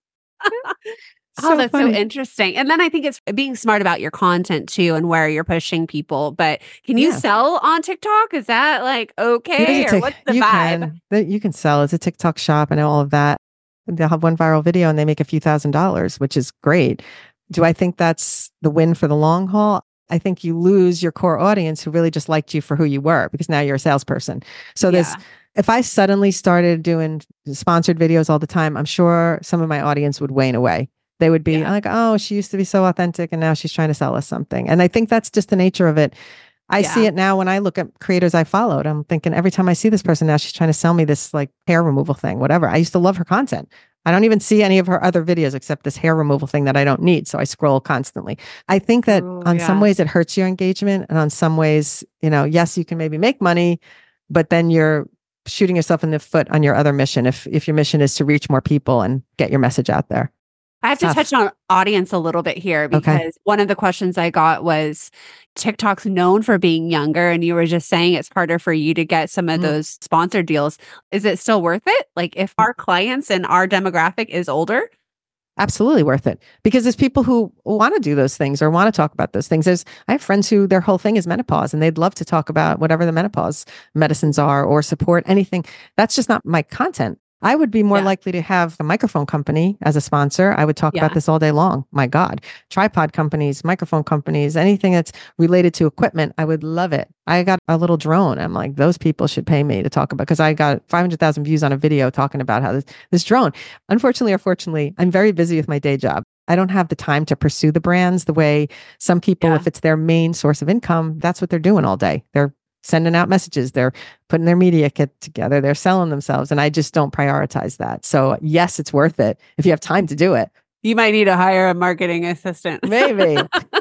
That's funny. So interesting. And then I think it's being smart about your content too and where you're pushing people. But can you sell on TikTok? Is that like okay? Or what's the vibe? You can sell. It's a TikTok shop and all of that. They'll have one viral video and they make a few $1,000s, which is great. Do I think that's the win for the long haul? I think you lose your core audience who really just liked you for who you were, because now you're a salesperson. So if I suddenly started doing sponsored videos all the time, I'm sure some of my audience would wane away. They would be like, oh, she used to be so authentic and now she's trying to sell us something. And I think that's just the nature of it. I see it now when I look at creators I followed. I'm thinking every time I see this person now, she's trying to sell me this like hair removal thing, whatever. I used to love her content. I don't even see any of her other videos except this hair removal thing that I don't need. So I scroll constantly. I think that on some ways it hurts your engagement. And on some ways, yes, you can maybe make money, but then you're shooting yourself in the foot on your other mission. If your mission is to reach more people and get your message out there. I have to touch on audience a little bit here, because one of the questions I got was, TikTok's known for being younger, and you were just saying it's harder for you to get some of those sponsored deals. Is it still worth it? Like, if our clients and our demographic is older? Absolutely worth it, because there's people who want to do those things or want to talk about those things. I have friends who their whole thing is menopause and they'd love to talk about whatever the menopause medicines are or support anything. That's just not my content. I would be more likely to have a microphone company as a sponsor. I would talk about this all day long. My God, tripod companies, microphone companies, anything that's related to equipment. I would love it. I got a little drone. I'm like, those people should pay me to talk about, because I got 500,000 views on a video talking about how this drone, unfortunately or fortunately, I'm very busy with my day job. I don't have the time to pursue the brands the way some people, if it's their main source of income, that's what they're doing all day. They're sending out messages, they're putting their media kit together, they're selling themselves. And I just don't prioritize that. So yes, it's worth it if you have time to do it. You might need to hire a marketing assistant. Maybe.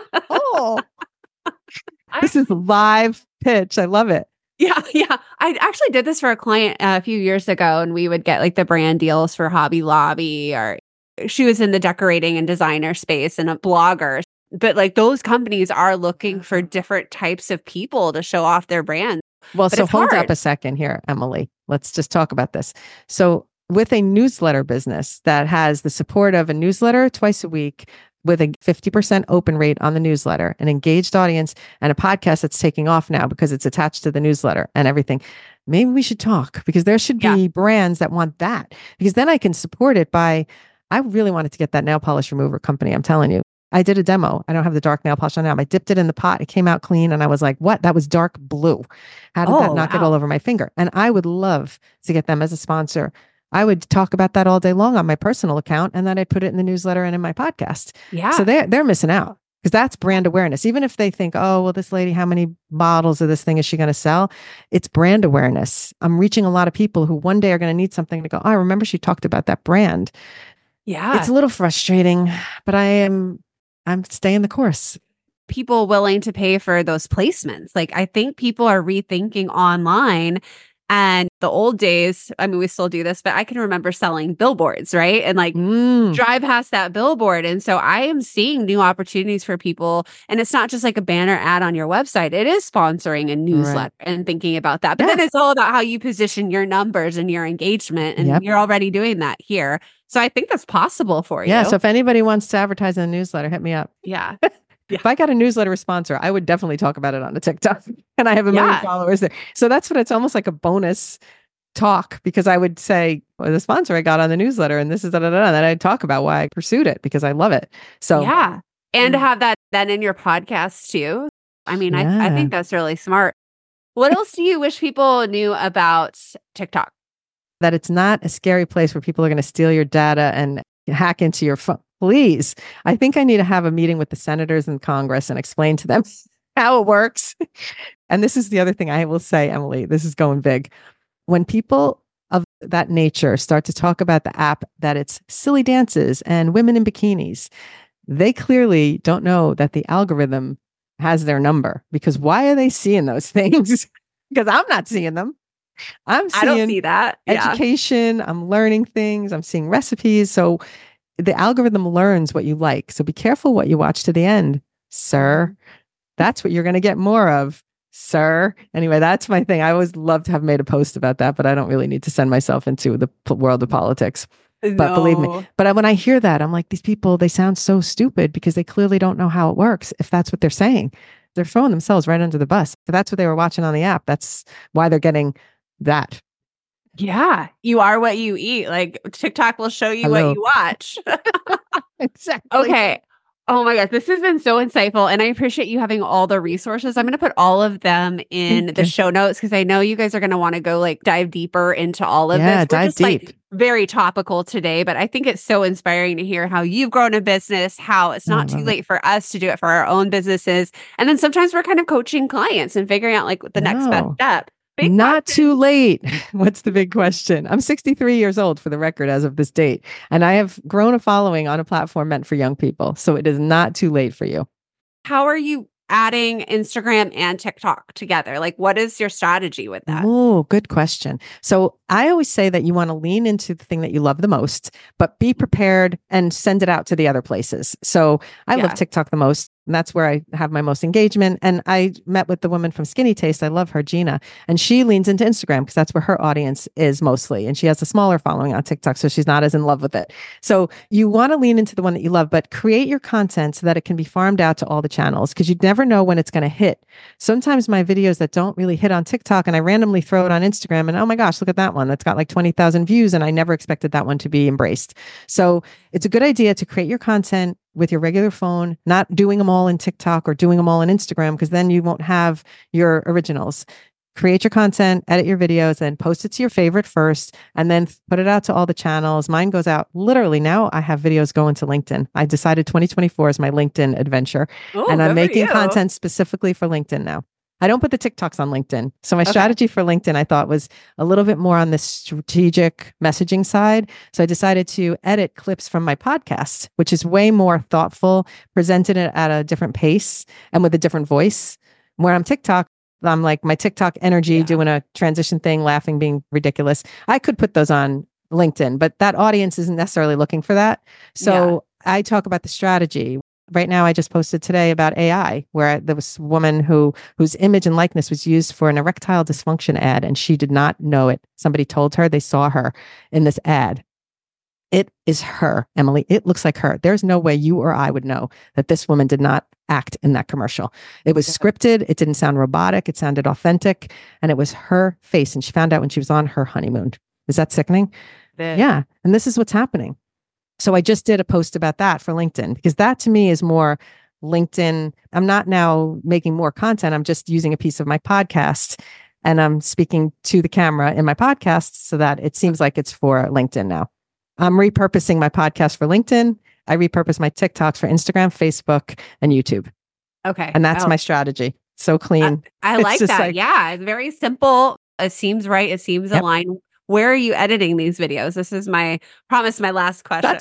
This is live pitch. I love it. Yeah. I actually did this for a client a few years ago, and we would get like the brand deals for Hobby Lobby, or she was in the decorating and designer space and a blogger. But like, those companies are looking for different types of people to show off their brand. Well, so hold up a second here, Emily. Let's just talk about this. So with a newsletter business that has the support of a newsletter twice a week with a 50% open rate on the newsletter, an engaged audience, and a podcast that's taking off now because it's attached to the newsletter and everything, maybe we should talk, because there should be brands that want that, because then I can support it by, I really wanted to get that nail polish remover company. I'm telling you. I did a demo. I don't have the dark nail polish on now. I dipped it in the pot. It came out clean. And I was like, what? That was dark blue. How did that not get all over my finger? And I would love to get them as a sponsor. I would talk about that all day long on my personal account, and then I'd put it in the newsletter and in my podcast. Yeah. So they're missing out, because that's brand awareness. Even if they think, oh, well, this lady, how many bottles of this thing is she going to sell? It's brand awareness. I'm reaching a lot of people who one day are going to need something to go, oh, I remember she talked about that brand. Yeah. It's a little frustrating, but I'm staying the course. People willing to pay for those placements. Like, I think people are rethinking online And the old days, I mean, we still do this, but I can remember selling billboards, right? And like drive past that billboard. And so I am seeing new opportunities for people. And it's not just like a banner ad on your website. It is sponsoring a newsletter and thinking about that. But then it's all about how you position your numbers and your engagement. And you're already doing that here. So I think that's possible for you. Yeah. So if anybody wants to advertise in a newsletter, hit me up. Yeah. If I got a newsletter sponsor, I would definitely talk about it on the TikTok. And I have a million followers there. So that's what it's almost like a bonus talk, because I would say, well, the sponsor I got on the newsletter, and this is and then I'd talk about why I pursued it because I love it. So yeah. And to have that then in your podcast too. I mean, I think that's really smart. What else do you wish people knew about TikTok? That it's not a scary place where people are going to steal your data and hack into your phone. Please. I think I need to have a meeting with the senators in Congress and explain to them how it works. And this is the other thing I will say, Emily, this is going big. When people of that nature start to talk about the app, that it's silly dances and women in bikinis, they clearly don't know that the algorithm has their number, because why are they seeing those things? Because I'm not seeing them. I don't see that. Education. I'm learning things. I'm seeing recipes. So the algorithm learns what you like. So be careful what you watch to the end, sir. That's what you're going to get more of, sir. Anyway, that's my thing. I always love to have made a post about that, but I don't really need to send myself into the world of politics. But believe me, but when I hear that, I'm like, these people, they sound so stupid because they clearly don't know how it works. If that's what they're saying, they're throwing themselves right under the bus. If that's what they were watching on the app, that's why they're getting that. Yeah. You are what you eat. Like TikTok will show you what you watch. Exactly. Okay. Oh my gosh. This has been so insightful. And I appreciate you having all the resources. I'm going to put all of them in the show notes, because I know you guys are going to want to go like dive deeper into all of this. We're dive just deep. Like very topical today, but I think it's so inspiring to hear how you've grown a business, how it's not too late for us to do it for our own businesses. And then sometimes we're kind of coaching clients and figuring out like the next best step. Not too late. What's the big question? I'm 63 years old for the record as of this date, and I have grown a following on a platform meant for young people. So it is not too late for you. How are you adding Instagram and TikTok together? Like, what is your strategy with that? Oh, good question. So I always say that you want to lean into the thing that you love the most, but be prepared and send it out to the other places. So I love TikTok the most. And that's where I have my most engagement. And I met with the woman from Skinny Taste. I love her, Gina. And she leans into Instagram because that's where her audience is mostly. And she has a smaller following on TikTok, so she's not as in love with it. So you want to lean into the one that you love, but create your content so that it can be farmed out to all the channels, because you never know when it's going to hit. Sometimes my videos that don't really hit on TikTok, and I randomly throw it on Instagram, and oh my gosh, look at that one. That's got like 20,000 views. And I never expected that one to be embraced. So it's a good idea to create your content with your regular phone, not doing them all in TikTok or doing them all in Instagram, because then you won't have your originals. Create your content, edit your videos, and post it to your favorite first, and then put it out to all the channels. Mine goes out literally now. I have videos going to LinkedIn. I decided 2024 is my LinkedIn adventure, and I'm making content specifically for LinkedIn now. I don't put the TikToks on LinkedIn. So my strategy for LinkedIn, I thought, was a little bit more on the strategic messaging side. So I decided to edit clips from my podcast, which is way more thoughtful, presented it at a different pace and with a different voice. Where I'm TikTok, I'm like my TikTok energy, doing a transition thing, laughing, being ridiculous. I could put those on LinkedIn, but that audience isn't necessarily looking for that. So I talk about the strategy. Right now, I just posted today about AI, where there was a woman whose image and likeness was used for an erectile dysfunction ad, and she did not know it. Somebody told her, they saw her in this ad. It is her, Emily. It looks like her. There's no way you or I would know that this woman did not act in that commercial. It was scripted. It didn't sound robotic. It sounded authentic. And it was her face. And she found out when she was on her honeymoon. Is that sickening? Yeah. And this is what's happening. So I just did a post about that for LinkedIn, because that to me is more LinkedIn. I'm not now making more content. I'm just using a piece of my podcast, and I'm speaking to the camera in my podcast so that it seems like it's for LinkedIn now. I'm repurposing my podcast for LinkedIn. I repurpose my TikToks for Instagram, Facebook, and YouTube. Okay. And that's my strategy. So clean. I like that. Yeah. It's very simple. It seems right. It seems aligned. Where are you editing these videos? This is my last question.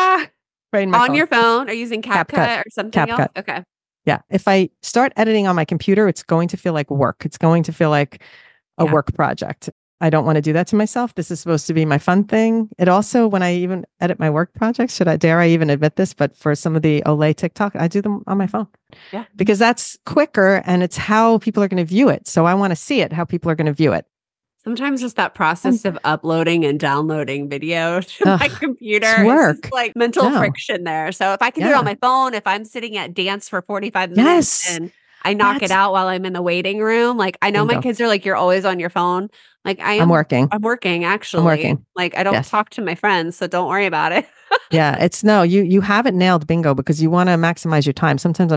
On your phone, or using CapCut or something else? Okay. Yeah. If I start editing on my computer, it's going to feel like work. It's going to feel like a work project. I don't want to do that to myself. This is supposed to be my fun thing. It also, when I even edit my work projects, dare I even admit this? But for some of the Olay TikTok, I do them on my phone. Yeah. Because that's quicker and it's how people are going to view it. So I want to see it, how people are going to view it. Sometimes just that process of uploading and downloading video to my computer it's is just like mental friction there. So if I can do it on my phone, if I'm sitting at dance for 45 minutes and I knock it out while I'm in the waiting room, like I know my kids are like, you're always on your phone. Like I'm working actually. I'm working. Like I don't talk to my friends, so don't worry about it. Yeah, you have it nailed bingo because you want to maximize your time. Sometimes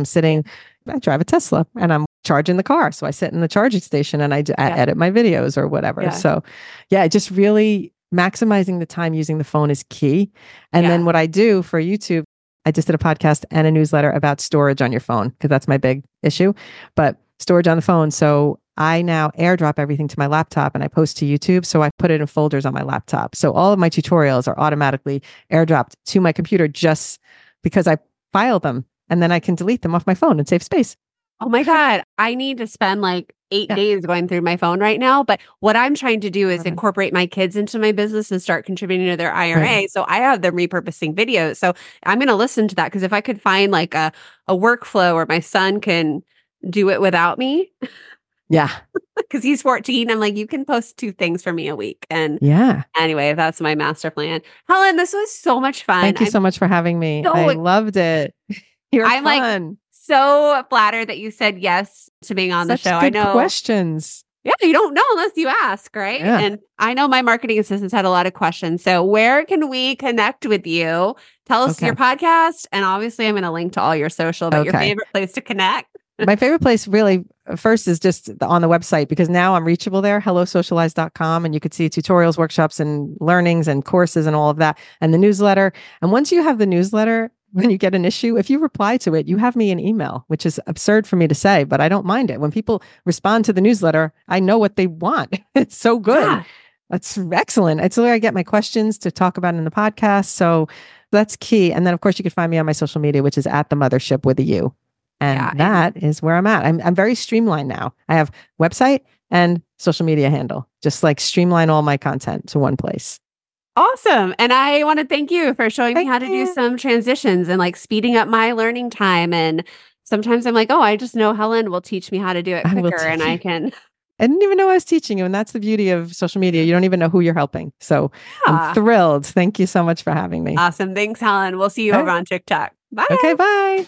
I drive a Tesla and I'm charging the car. So I sit in the charging station and I edit my videos or whatever. Yeah. So just really maximizing the time using the phone is key. And then what I do for YouTube, I just did a podcast and a newsletter about storage on your phone because that's my big issue, but storage on the phone. So I now airdrop everything to my laptop and I post to YouTube. So I put it in folders on my laptop. So all of my tutorials are automatically airdropped to my computer just because I file them and then I can delete them off my phone and save space. Oh my God. I need to spend like 8 days going through my phone right now. But what I'm trying to do is incorporate my kids into my business and start contributing to their IRA. Right. So I have them repurposing videos. So I'm going to listen to that because if I could find like a workflow where my son can do it without me. Yeah. Because he's 14. I'm like, you can post 2 things for me a week. And anyway, that's my master plan. Helen, this was so much fun. Thank you so much for having me. I loved it. You're fun. Like so flattered that you said yes to being on the show. I know questions. Yeah, you don't know unless you ask, right? Yeah. And I know my marketing assistants had a lot of questions. So where can we connect with you? Tell us your podcast. And obviously I'm going to link to all your social, but your favorite place to connect. My favorite place really first is just on the website because now I'm reachable there, hellosocialize.com. And you could see tutorials, workshops, and learnings and courses and all of that. And the newsletter. And once you have the newsletter, when you get an issue, if you reply to it, you have me an email, which is absurd for me to say, but I don't mind it. When people respond to the newsletter, I know what they want. It's so good. Yeah. That's excellent. It's where I get my questions to talk about in the podcast. So that's key. And then, of course, you can find me on my social media, which is at the Mothership with a U. And that is where I'm at. I'm very streamlined now. I have website and social media handle, just like streamline all my content to one place. Awesome. And I want to thank you for showing me how to do some transitions and like speeding up my learning time. And sometimes I'm like, oh, I just know Helen will teach me how to do it quicker and I can. I didn't even know I was teaching you. And that's the beauty of social media. You don't even know who you're helping. So I'm thrilled. Thank you so much for having me. Awesome. Thanks, Helen. We'll see you over on TikTok. Bye. Okay, bye.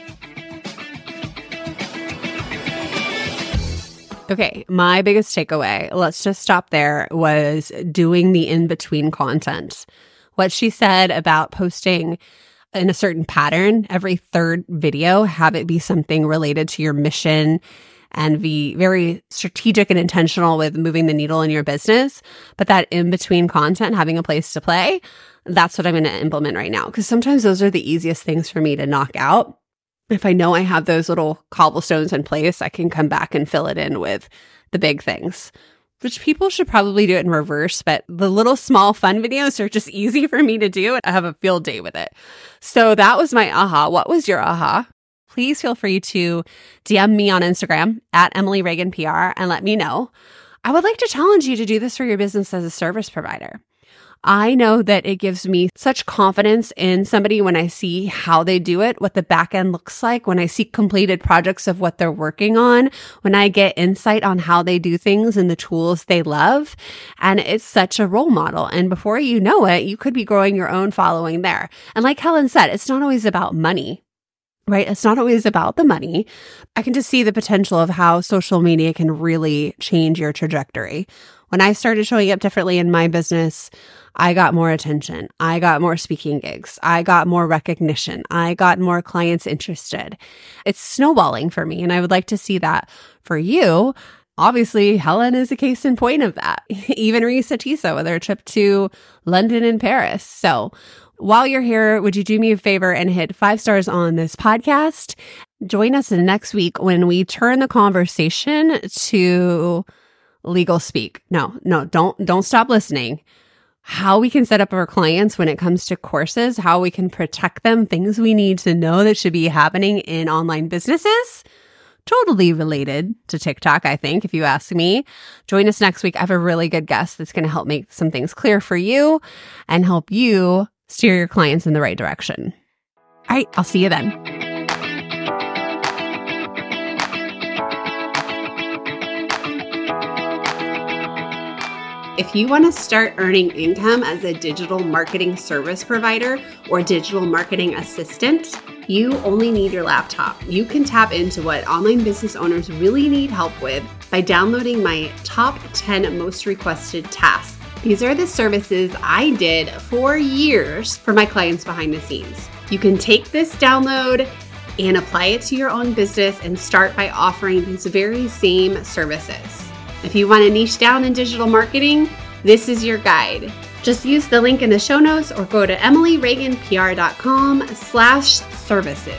Okay, my biggest takeaway, let's just stop there, was doing the in-between content. What she said about posting in a certain pattern every third video, have it be something related to your mission and be very strategic and intentional with moving the needle in your business. But that in-between content, having a place to play, that's what I'm going to implement right now. Because sometimes those are the easiest things for me to knock out. If I know I have those little cobblestones in place, I can come back and fill it in with the big things, which people should probably do it in reverse. But the little small fun videos are just easy for me to do. And I have a field day with it. So that was my aha. What was your aha? Please feel free to DM me on Instagram at Emily Reagan PR and let me know. I would like to challenge you to do this for your business as a service provider. I know that it gives me such confidence in somebody when I see how they do it, what the back end looks like, when I see completed projects of what they're working on, when I get insight on how they do things and the tools they love. And it's such a role model. And before you know it, you could be growing your own following there. And like Helen said, it's not always about money. Right? It's not always about the money. I can just see the potential of how social media can really change your trajectory. When I started showing up differently in my business, I got more attention. I got more speaking gigs. I got more recognition. I got more clients interested. It's snowballing for me, and I would like to see that for you. Obviously, Helen is a case in point of that. Even Reese Atisa with her trip to London and Paris. So while you're here, would you do me a favor and hit 5 stars on this podcast? Join us next week when we turn the conversation to legal speak. No, don't stop listening. How we can set up our clients when it comes to courses, how we can protect them, things we need to know that should be happening in online businesses. totally related to TikTok, I think, if you ask me. Join us next week. I have a really good guest that's going to help make some things clear for you and help you steer your clients in the right direction. All right, I'll see you then. If you want to start earning income as a digital marketing service provider or digital marketing assistant, you only need your laptop. You can tap into what online business owners really need help with by downloading my top 10 most requested tasks. These are the services I did for years for my clients behind the scenes. You can take this download and apply it to your own business and start by offering these very same services. If you want to niche down in digital marketing, this is your guide. Just use the link in the show notes or go to emilyreaganpr.com/services.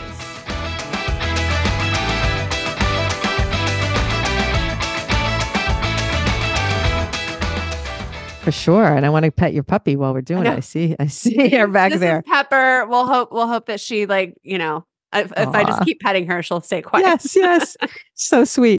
For sure. And I want to pet your puppy while we're doing it. I see her back this there. Is Pepper. We'll hope that she if I just keep petting her, she'll stay quiet. Yes. So sweet.